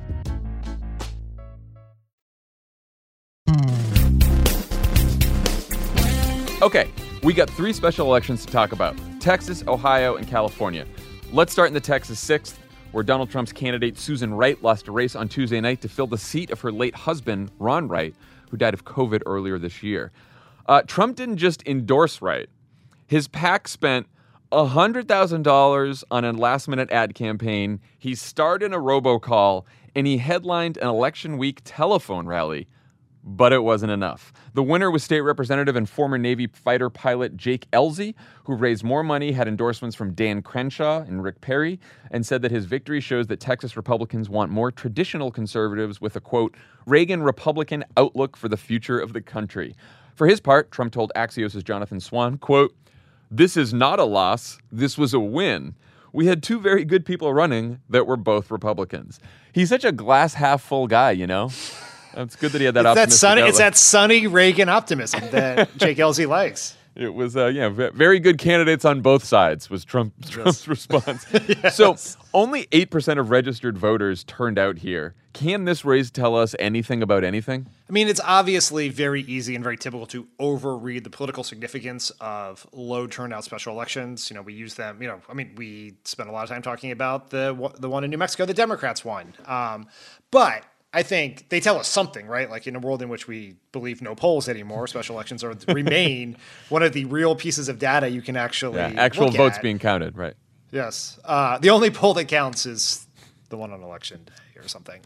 A: Okay, we got 3 special elections to talk about: Texas, Ohio, and California. Let's start in the Texas 6th, where Donald Trump's candidate Susan Wright lost a race on Tuesday night to fill the seat of her late husband, Ron Wright, who died of COVID earlier this year. Trump didn't just endorse Wright. His PAC spent $100,000 on a last-minute ad campaign. He starred in a robocall, and he headlined an election week telephone rally. But it wasn't enough. The winner was State Representative and former Navy fighter pilot Jake Ellzey, who raised more money, had endorsements from Dan Crenshaw and Rick Perry, and said that his victory shows that Texas Republicans want more traditional conservatives with a, quote, Reagan Republican outlook for the future of the country. For his part, Trump told Axios' Jonathan Swan, quote, "This is not a loss. This was a win. We had 2 very good people running that were both Republicans." He's such a glass half full guy, It's good that he had that optimism.
B: It's that sunny Reagan optimism that Jake Ellzey likes.
A: It was, very good candidates on both sides was Trump's response. Yes. So only 8% of registered voters turned out here. Can this race tell us anything about anything?
B: I mean, it's obviously very easy and very typical to overread the political significance of low turnout special elections. We use them, we spent a lot of time talking about the one in New Mexico, the Democrats won. But I think they tell us something, right? Like in a world in which we believe no polls anymore, special elections remain one of the real pieces of data you can actually
A: actual votes being counted, right?
B: Yes. The only poll that counts is the one on election day or something.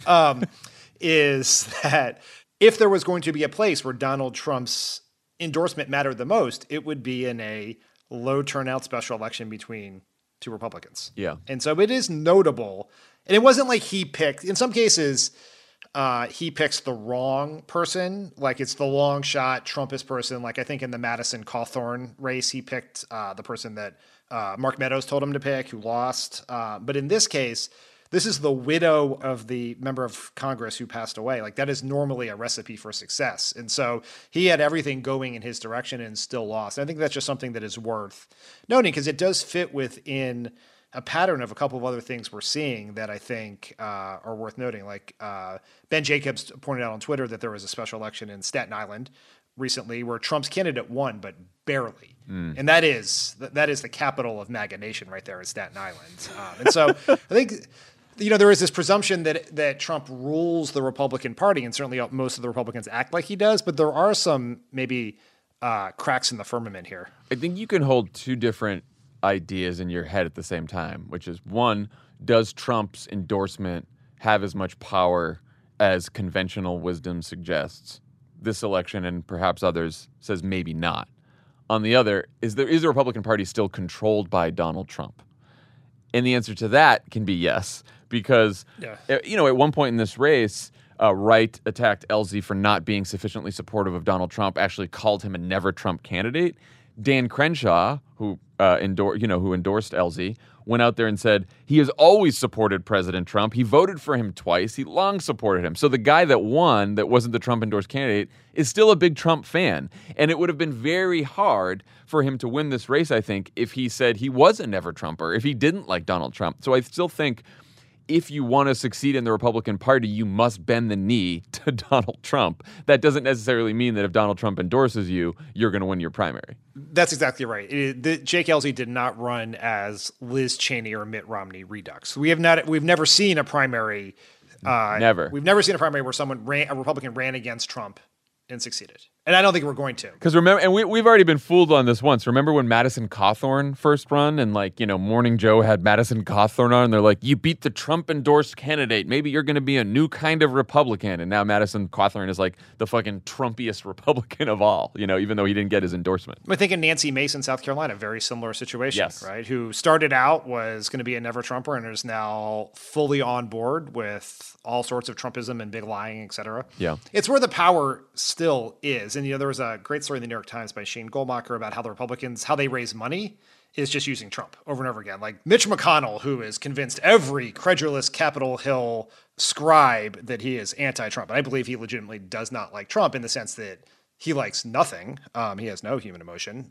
B: Is that if there was going to be a place where Donald Trump's endorsement mattered the most, it would be in a low turnout special election between 2 Republicans.
A: Yeah.
B: And so it is notable. And it wasn't like he picked, in some cases, he picks the wrong person. Like it's the long shot Trumpist person. Like I think in the Madison Cawthorn race, he picked the person that Mark Meadows told him to pick, who lost. But in this case, this is the widow of the member of Congress who passed away. Like that is normally a recipe for success. And so he had everything going in his direction and still lost. And I think that's just something that is worth noting because it does fit within a pattern of a couple of other things we're seeing that I think are worth noting. Like Ben Jacobs pointed out on Twitter that there was a special election in Staten Island recently where Trump's candidate won, but barely. And that is the capital of MAGA Nation right there in Staten Island. And so I think There is this presumption that Trump rules the Republican Party, and certainly most of the Republicans act like he does, but there are some maybe cracks in the firmament here.
A: I think you can hold two different ideas in your head at the same time, which is, one, does Trump's endorsement have as much power as conventional wisdom suggests? This election, and perhaps others, says maybe not. On the other, is the Republican Party still controlled by Donald Trump? And the answer to that can be yes, because, at one point in this race, Wright attacked Ellzey for not being sufficiently supportive of Donald Trump, actually called him a never Trump candidate. Dan Crenshaw, who endorsed Ellzey, went out there and said he has always supported President Trump. He voted for him twice. He long supported him. So the guy that won, that wasn't the Trump-endorsed candidate, is still a big Trump fan. And it would have been very hard for him to win this race, I think, if he said he was a never-Trumper, if he didn't like Donald Trump. So I still think if you want to succeed in the Republican Party, you must bend the knee to Donald Trump. That doesn't necessarily mean that if Donald Trump endorses you, you're going to win your primary.
B: That's exactly right. Jake Ellzey did not run as Liz Cheney or Mitt Romney redux. We've never seen a primary.
A: Never.
B: We've never seen a primary where a Republican ran against Trump and succeeded. And I don't think we're going to.
A: Because remember, and we've already been fooled on this once. Remember when Madison Cawthorn first run and Morning Joe had Madison Cawthorn on and they're like, you beat the Trump-endorsed candidate. Maybe you're going to be a new kind of Republican. And now Madison Cawthorn is like the fucking Trumpiest Republican of all, even though he didn't get his endorsement.
B: I think in Nancy Mason, South Carolina, very similar situation, right? Who started out was going to be a never Trumper and is now fully on board with all sorts of Trumpism and big lying, et cetera.
A: Yeah.
B: It's where the power still is. And, there was a great story in the New York Times by Shane Goldmacher about how the Republicans, how they raise money is just using Trump over and over again. Like Mitch McConnell, who has convinced every credulous Capitol Hill scribe that he is anti-Trump. And I believe he legitimately does not like Trump in the sense that he likes nothing. He has no human emotion.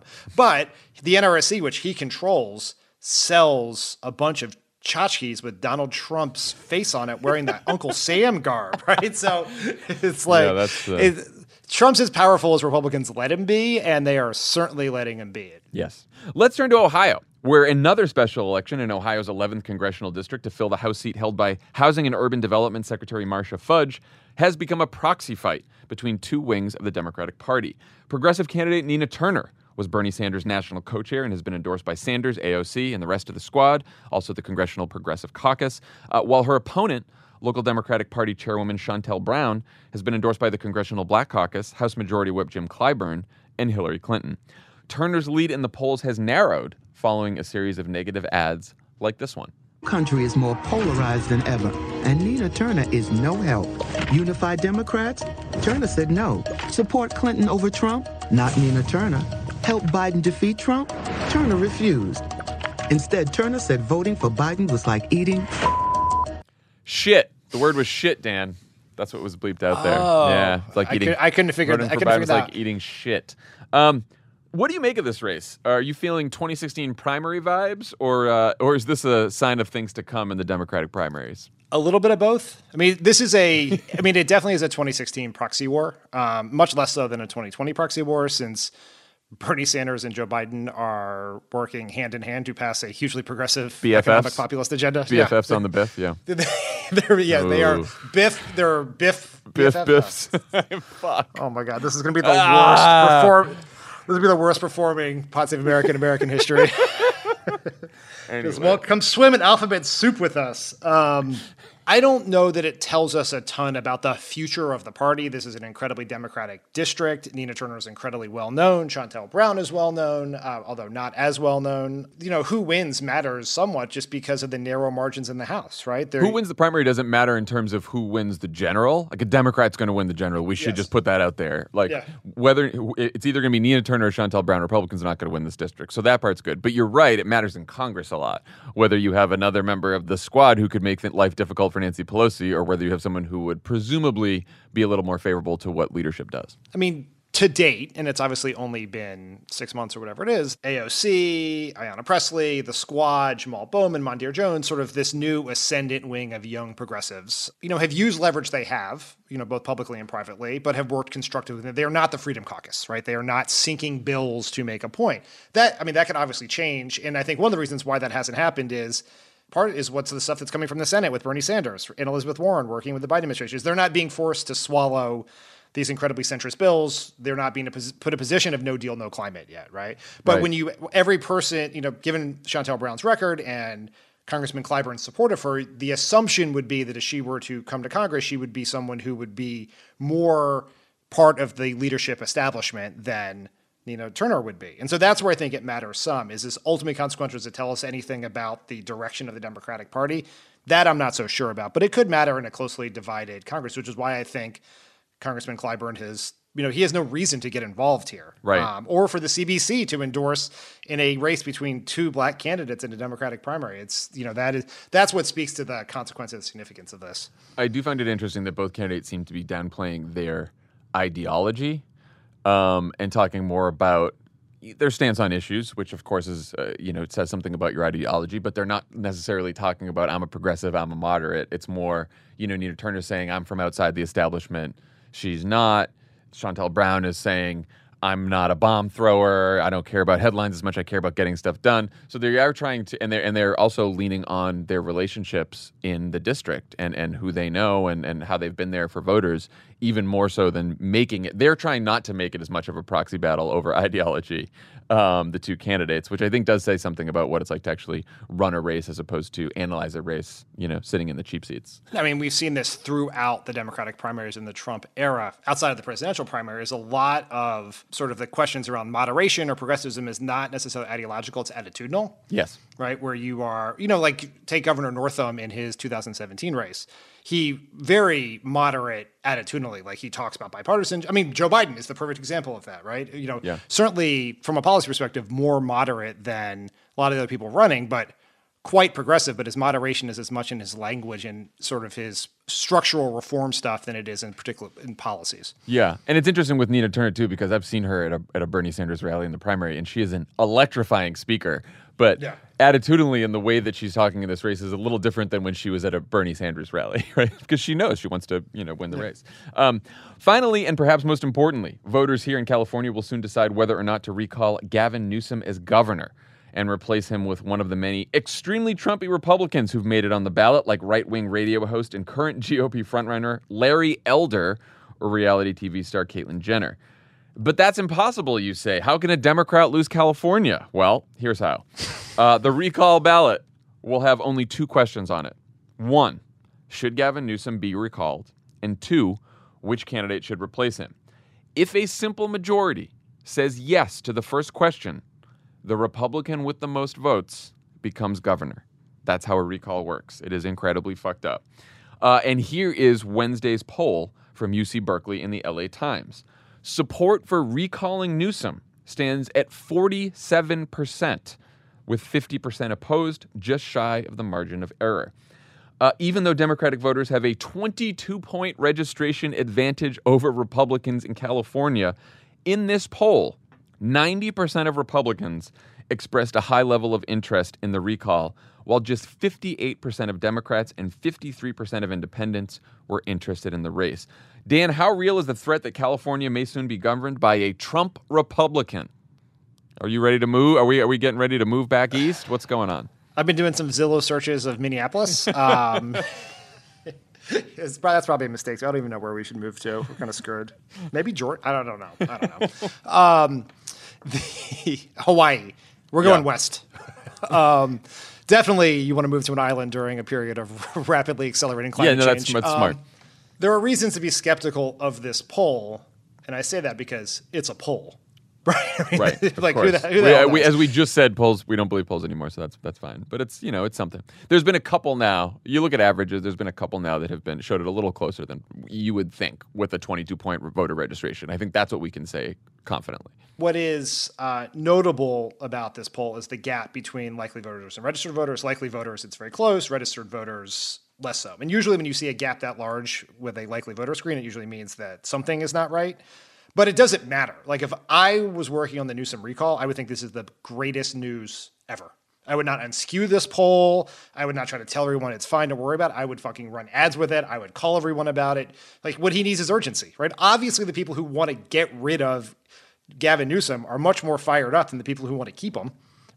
B: But the NRSC, which he controls, sells a bunch of tchotchkes with Donald Trump's face on it wearing that Uncle Sam garb, right? So it's like Trump's as powerful as Republicans let him be, and they are certainly letting him be it.
A: Yes. Let's turn to Ohio, where another special election in Ohio's 11th congressional district to fill the House seat held by Housing and Urban Development Secretary Marcia Fudge has become a proxy fight between two wings of the Democratic Party. Progressive candidate Nina Turner was Bernie Sanders' national co-chair and has been endorsed by Sanders, AOC, and the rest of the squad, also the Congressional Progressive Caucus, while her opponent, local Democratic Party Chairwoman Shontel Brown, has been endorsed by the Congressional Black Caucus, House Majority Whip Jim Clyburn, and Hillary Clinton. Turner's lead in the polls has narrowed following a series of negative ads like this one.
S: Country is more polarized than ever, and Nina Turner is no help. Unify Democrats? Turner said no. Support Clinton over Trump? Not Nina Turner. Help Biden defeat Trump? Turner refused. Instead, Turner said voting for Biden was like eating
A: shit. The word was shit, Dan. That's what was bleeped out there. Yeah, it's like eating.
B: I couldn't figure that.
A: Biden was like eating shit. What do you make of this race? Are you feeling 2016 primary vibes, or is this a sign of things to come in the Democratic primaries?
B: A little bit of both. I mean, it definitely is a 2016 proxy war, much less so than a 2020 proxy war, since Bernie Sanders and Joe Biden are working hand in hand to pass a hugely progressive economic populist agenda.
A: BFFs on the Biff, yeah.
B: They are Biff. They're Biff.
A: Biffs. Fuck.
B: Oh my God, this is going to be the worst. This will be the worst performing Pod Save America in American history.
A: Anyway.
B: Well, come swim in alphabet soup with us. I don't know that it tells us a ton about the future of the party. This is an incredibly Democratic district. Nina Turner is incredibly well-known. Shontel Brown is well-known, although not as well-known. Who wins matters somewhat just because of the narrow margins in the House, right?
A: Who wins the primary doesn't matter in terms of who wins the general. Like, a Democrat's going to win the general. We should just put that out there. Whether it's either going to be Nina Turner or Shontel Brown, Republicans are not going to win this district. So that part's good. But you're right, it matters in Congress a lot. Whether you have another member of the squad who could make life difficult for Nancy Pelosi, or whether you have someone who would presumably be a little more favorable to what leadership does.
B: I mean, to date, and it's obviously only been 6 months or whatever it is, AOC, Ayanna Pressley, the squad, Jamal Bowman, Mondaire Jones, sort of this new ascendant wing of young progressives, have used leverage they have, both publicly and privately, but have worked constructively. They're not the Freedom Caucus, right? They are not sinking bills to make a point. That could obviously change. And I think one of the reasons why that hasn't happened is part is what's the stuff that's coming from the Senate with Bernie Sanders and Elizabeth Warren working with the Biden administration. They're not being forced to swallow these incredibly centrist bills. They're not being put in a position of no deal, no climate yet, right? But when every person, given Shontel Brown's record and Congressman Clyburn's support of her, the assumption would be that if she were to come to Congress, she would be someone who would be more part of the leadership establishment than Nina Turner would be. And so that's where I think it matters some. Is this ultimately consequential? Does it tell us anything about the direction of the Democratic Party? That I'm not so sure about. But it could matter in a closely divided Congress, which is why I think Congressman Clyburn he has no reason to get involved here.
A: Right.
B: Or for the CBC to endorse in a race between two black candidates in a Democratic primary. It's, that's what speaks to the consequence and significance of this.
A: I do find it interesting that both candidates seem to be downplaying their ideology. And talking more about their stance on issues, which of course is, it says something about your ideology, but they're not necessarily talking about I'm a progressive, I'm a moderate. It's more, Nina Turner saying I'm from outside the establishment. She's not. Shontel Brown is saying I'm not a bomb thrower. I don't care about headlines as much. I care about getting stuff done. So they are trying to, and they're also leaning on their relationships in the district and who they know and how they've been there for voters, even more so than making it. They're trying not to make it as much of a proxy battle over ideology, the two candidates, which I think does say something about what it's like to actually run a race as opposed to analyze a race, sitting in the cheap seats.
B: I mean, we've seen this throughout the Democratic primaries in the Trump era. Outside of the presidential primaries, a lot of sort of the questions around moderation or progressivism is not necessarily ideological, it's attitudinal.
A: Yes.
B: Right? Where you are, like take Governor Northam in his 2017 race. He very moderate attitudinally, like he talks about bipartisan. I mean, Joe Biden is the perfect example of that, right? Certainly from a policy perspective, more moderate than a lot of the other people running, but quite progressive. But his moderation is as much in his language and sort of his structural reform stuff than it is in particular in policies.
A: Yeah, and it's interesting with Nina Turner too, because I've seen her at a Bernie Sanders rally in the primary, and she is an electrifying speaker. But attitudinally, in the way that she's talking in this race is a little different than when she was at a Bernie Sanders rally, right? Because she knows she wants to, win the race. Finally, and perhaps most importantly, voters here in California will soon decide whether or not to recall Gavin Newsom as governor and replace him with one of the many extremely Trumpy Republicans who've made it on the ballot, like right-wing radio host and current GOP frontrunner Larry Elder or reality TV star Caitlyn Jenner. But that's impossible, you say. How can a Democrat lose California? Well, here's how. The recall ballot will have only two questions on it. One, should Gavin Newsom be recalled? And two, which candidate should replace him? If a simple majority says yes to the first question, the Republican with the most votes becomes governor. That's how a recall works. It is incredibly fucked up. And here is Wednesday's poll from UC Berkeley in the LA Times. Support for recalling Newsom stands at 47%, with 50% opposed, just shy of the margin of error. Even though Democratic voters have a 22-point registration advantage over Republicans in California, in this poll, 90% of Republicans expressed a high level of interest in the recall, while just 58% of Democrats and 53% of independents were interested in the race. Dan, how real is the threat that California may soon be governed by a Trump Republican? Are you ready to move? Are we getting ready to move back east? What's going on?
B: I've been doing some Zillow searches of Minneapolis. That's probably a mistake. So I don't even know where we should move to. We're kind of screwed. Maybe Georgia. I don't know. Hawaii. We're going west. Definitely, you want to move to an island during a period of rapidly accelerating climate change.
A: That's smart.
B: There are reasons to be skeptical of this poll, and I say that because it's a poll. Right.
A: Right. Of
B: like
A: course.
B: Who the hell
A: as we just said, polls. We don't believe polls anymore, so that's fine. But it's it's something. There's been a couple now. You look at averages. There's been a couple now that have been showed it a little closer than you would think with a 22-point voter registration. I think that's what we can say confidently.
B: What is notable about this poll is the gap between likely voters and registered voters. Likely voters, it's very close. Registered voters, less so. And usually, when you see a gap that large with a likely voter screen, it usually means that something is not right. But it doesn't matter. Like, if I was working on the Newsom recall, I would think this is the greatest news ever. I would not unskew this poll. I would not try to tell everyone it's fine to worry about. I would fucking run ads with it. I would call everyone about it. Like, what he needs is urgency, right? Obviously, the people who want to get rid of Gavin Newsom are much more fired up than the people who want to keep him.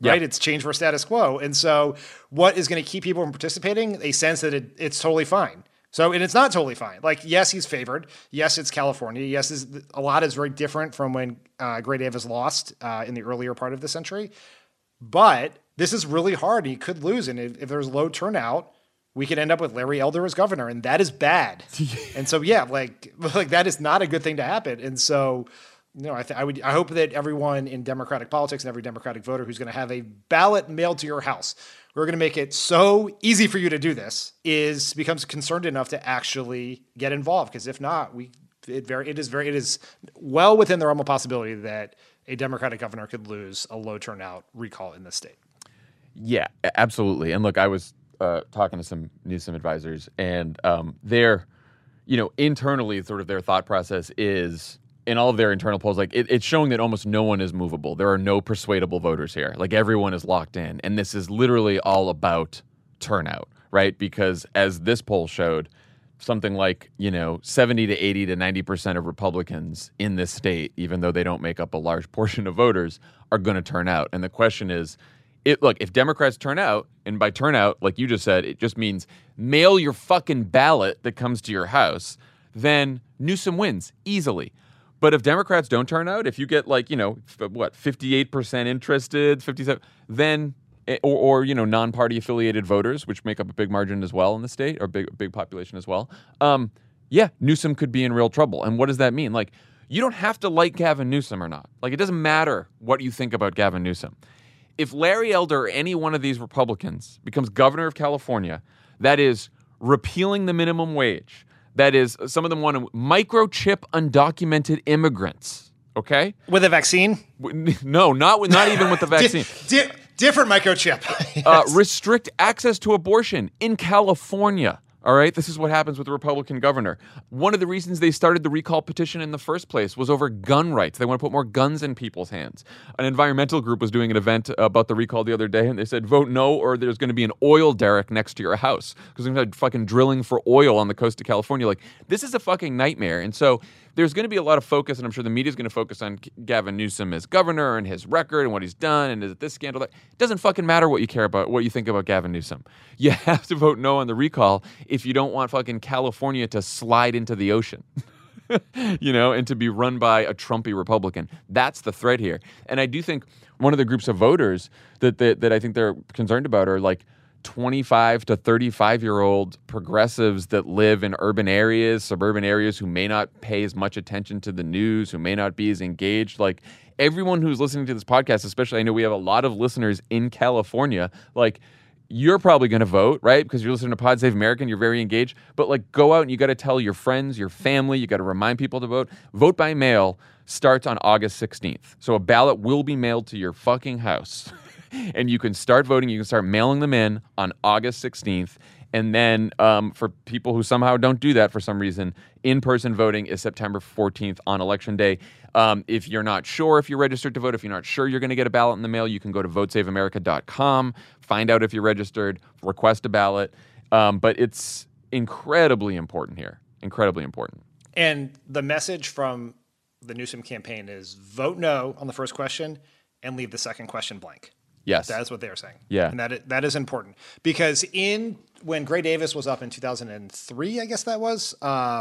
B: right? It's change for status quo. And so what is going to keep people from participating? A sense that it's totally fine. So, and it's not totally fine. Like, yes, he's favored. Yes, it's California. Yes, a lot is very different from when Gray Davis lost in the earlier part of the century. But this is really hard. He could lose. And if there's low turnout, we could end up with Larry Elder as governor. And that is bad. And so, yeah, like that is not a good thing to happen. And so, I hope that everyone in Democratic politics and every Democratic voter who's going to have a ballot mailed to your house, we're going to make it so easy for you to do this, becomes concerned enough to actually get involved. Because if not, it is well within the realm of possibility that a Democratic governor could lose a low turnout recall in the state.
A: Yeah, absolutely. And look, I was talking to some Newsom advisors, and they're, internally, sort of their thought process is, in all of their internal polls, like it's showing that almost no one is movable. There are no persuadable voters here. Like everyone is locked in. And this is literally all about turnout, right? Because as this poll showed, something like, 70 to 80 to 90% of Republicans in this state, even though they don't make up a large portion of voters, are going to turn out. And the question is, if Democrats turn out, and by turnout, like you just said, it just means mail your fucking ballot that comes to your house, then Newsom wins easily. But if Democrats don't turn out, if you get 58% interested, 57%, then or non-party affiliated voters, which make up a big margin as well in the state, or big population as well, Newsom could be in real trouble. And what does that mean? Like, you don't have to like Gavin Newsom or not. Like, it doesn't matter what you think about Gavin Newsom. If Larry Elder or any one of these Republicans becomes governor of California, that is repealing the minimum wage. That is, some of them want to microchip undocumented immigrants. Okay,
B: with a vaccine?
A: No, not even with the vaccine.
B: Different microchip. Yes.
A: Restrict access to abortion in California. All right, this is what happens with the Republican governor. One of the reasons they started the recall petition in the first place was over gun rights. They want to put more guns in people's hands. An environmental group was doing an event about the recall the other day, and they said, vote no, or there's going to be an oil derrick next to your house because they're going to be fucking drilling for oil on the coast of California. Like, this is a fucking nightmare. And so there's going to be a lot of focus, and I'm sure the media is going to focus on Gavin Newsom as governor and his record and what he's done and is it this scandal. It doesn't fucking matter what you care about, what you think about Gavin Newsom. You have to vote no on the recall if you don't want fucking California to slide into the ocean, and to be run by a Trumpy Republican. That's the threat here. And I do think one of the groups of voters that I think they're concerned about are like 25 to 35-year-old progressives that live in urban areas, suburban areas, who may not pay as much attention to the news, who may not be as engaged. Like, everyone who's listening to this podcast, especially, I know we have a lot of listeners in California, like, you're probably going to vote, right? Because you're listening to Pod Save America, you're very engaged. But like, go out and you got to tell your friends, your family, you got to remind people to vote. Vote by mail starts on August 16th. So a ballot will be mailed to your fucking house. And you can start voting. You can start mailing them in on August 16th. And then for people who somehow don't do that for some reason, in-person voting is September 14th on Election Day. If you're not sure if you're registered to vote, if you're not sure you're going to get a ballot in the mail, you can go to votesaveamerica.com, find out if you're registered, request a ballot. But it's incredibly important here. Incredibly important.
B: And the message from the Newsom campaign is vote no on the first question and leave the second question blank.
A: Yes.
B: That is what they're saying.
A: Yeah.
B: And that is important because when Gray Davis was up in 2003, I guess that was,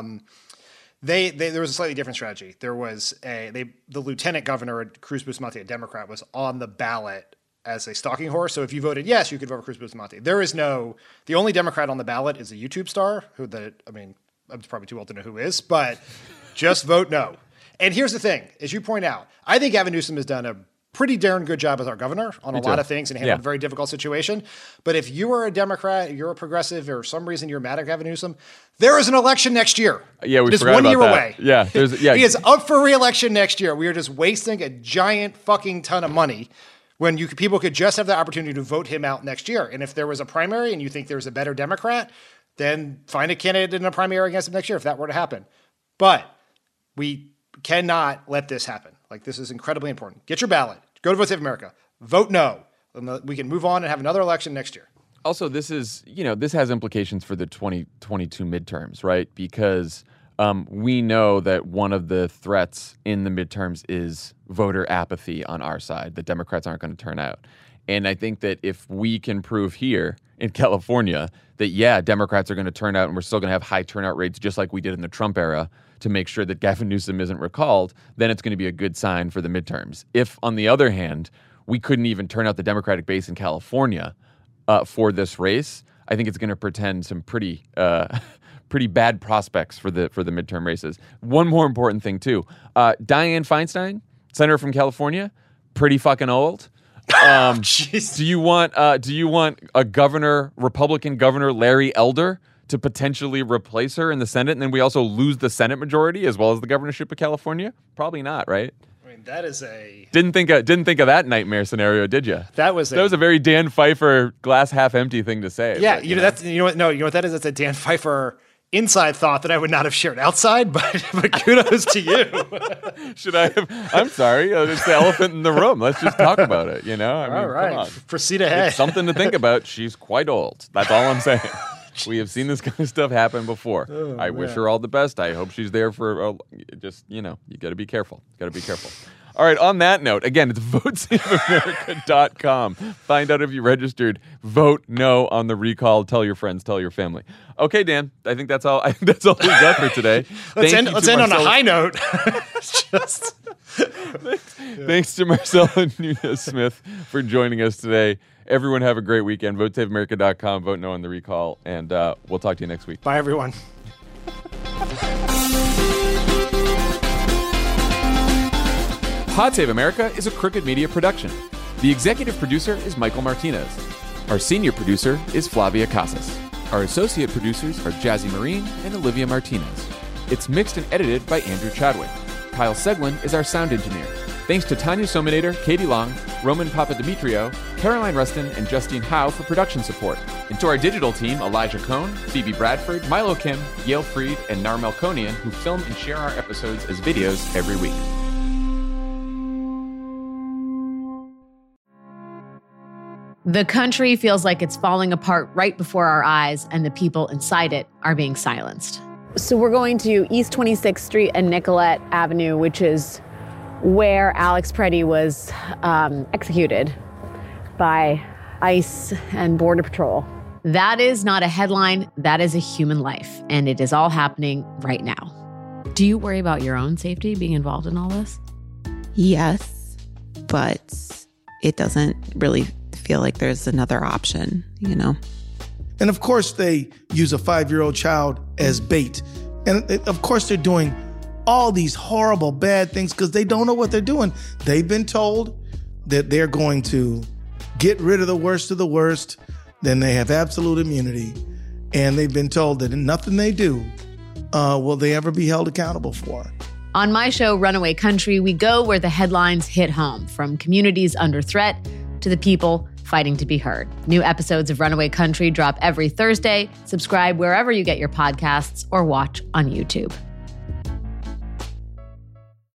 B: there was a slightly different strategy. There was the lieutenant governor, Cruz Bustamante, a Democrat, was on the ballot as a stalking horse. So if you voted yes, you could vote for Cruz Bustamante. The only Democrat on the ballot is a YouTube star I'm probably too old to know who is, but just vote no. And here's the thing, as you point out, I think Gavin Newsom has done a pretty darn good job as our governor on a lot of things and handled a very difficult situation. But if you are a Democrat, you're a progressive, or for some reason you're mad at Gavin Newsom, there is an election next year.
A: Yeah, we
B: just
A: forgot
B: one
A: about
B: year
A: that.
B: away.
A: Yeah,
B: he is up for re-election next year. We are just wasting a giant fucking ton of money when people could just have the opportunity to vote him out next year. And if there was a primary and you think there's a better Democrat, then find a candidate in a primary against him next year if that were to happen. But we cannot let this happen. Like, this is incredibly important. Get your ballot. Go to Vote Save America. Vote no. And we can move on and have another election next year.
A: Also, this has implications for the 2022 midterms, right? Because we know that one of the threats in the midterms is voter apathy on our side, that Democrats aren't going to turn out. And I think that if we can prove here in California that, yeah, Democrats are going to turn out and we're still going to have high turnout rates just like we did in the Trump era to make sure that Gavin Newsom isn't recalled, then it's going to be a good sign for the midterms. If, on the other hand, we couldn't even turn out the Democratic base in California for this race, I think it's going to portend some pretty bad prospects for the midterm races. One more important thing, too. Dianne Feinstein, senator from California, pretty fucking old. Do you want a Republican governor, Larry Elder, to potentially replace her in the Senate, and then we also lose the Senate majority as well as the governorship of California? Probably not, right?
B: I mean, that is a
A: didn't think of that nightmare scenario, did you?
B: That was
A: a very Dan Pfeiffer glass half empty thing to say.
B: Yeah,
A: but,
B: you know what that is. That's a Dan Pfeiffer inside thought that I would not have shared outside, but kudos to you.
A: Should I have? I'm sorry. It's the elephant in the room. Let's just talk about it, I mean,
B: all right.
A: Come on.
B: Proceed ahead.
A: It's something to think about. She's quite old. That's all I'm saying. We have seen this kind of stuff happen before. I wish her all the best. I hope she's there for you got to be careful. All right, on that note, again, it's votesaveamerica.com. Find out if you registered. Vote no on the recall. Tell your friends. Tell your family. Okay, Dan, I think that's all we got for today.
B: Let's end on a high note.
A: Thanks to Marcella Nunez-Smith for joining us today. Everyone have a great weekend. VoteSaveAmerica.com. Vote no on the recall. And we'll talk to you next week.
B: Bye, everyone.
A: Pod Save America is a Crooked Media production. The executive producer is Michael Martinez. Our senior producer is Flavia Casas. Our associate producers are Jazzy Marine and Olivia Martinez. It's mixed and edited by Andrew Chadwick. Kyle Seguin is our sound engineer. Thanks to Tanya Sominator, Katie Long, Roman Papadimitriou, Caroline Rustin, and Justine Howe for production support. And to our digital team, Elijah Cohn, Phoebe Bradford, Milo Kim, Yale Freed, and Nar Melkonian, who film and share our episodes as videos every week.
N: The country feels like it's falling apart right before our eyes, and the people inside it are being silenced.
O: So we're going to East 26th Street and Nicollet Avenue, which is where Alex Preddy was executed by ICE and Border Patrol.
N: That is not a headline. That is a human life, and it is all happening right now. Do you worry about your own safety being involved in all this?
P: Yes, but it doesn't really feel like there's another option,
E: And of course, they use a 5-year-old child as bait. And of course, they're doing all these horrible, bad things because they don't know what they're doing. They've been told that they're going to get rid of the worst of the worst, then they have absolute immunity. And they've been told that nothing they do will they ever be held accountable for.
N: On my show, Runaway Country, we go where the headlines hit home, from communities under threat to the people fighting to be heard. New episodes of Runaway Country drop every Thursday. Subscribe wherever you get your podcasts or watch on YouTube.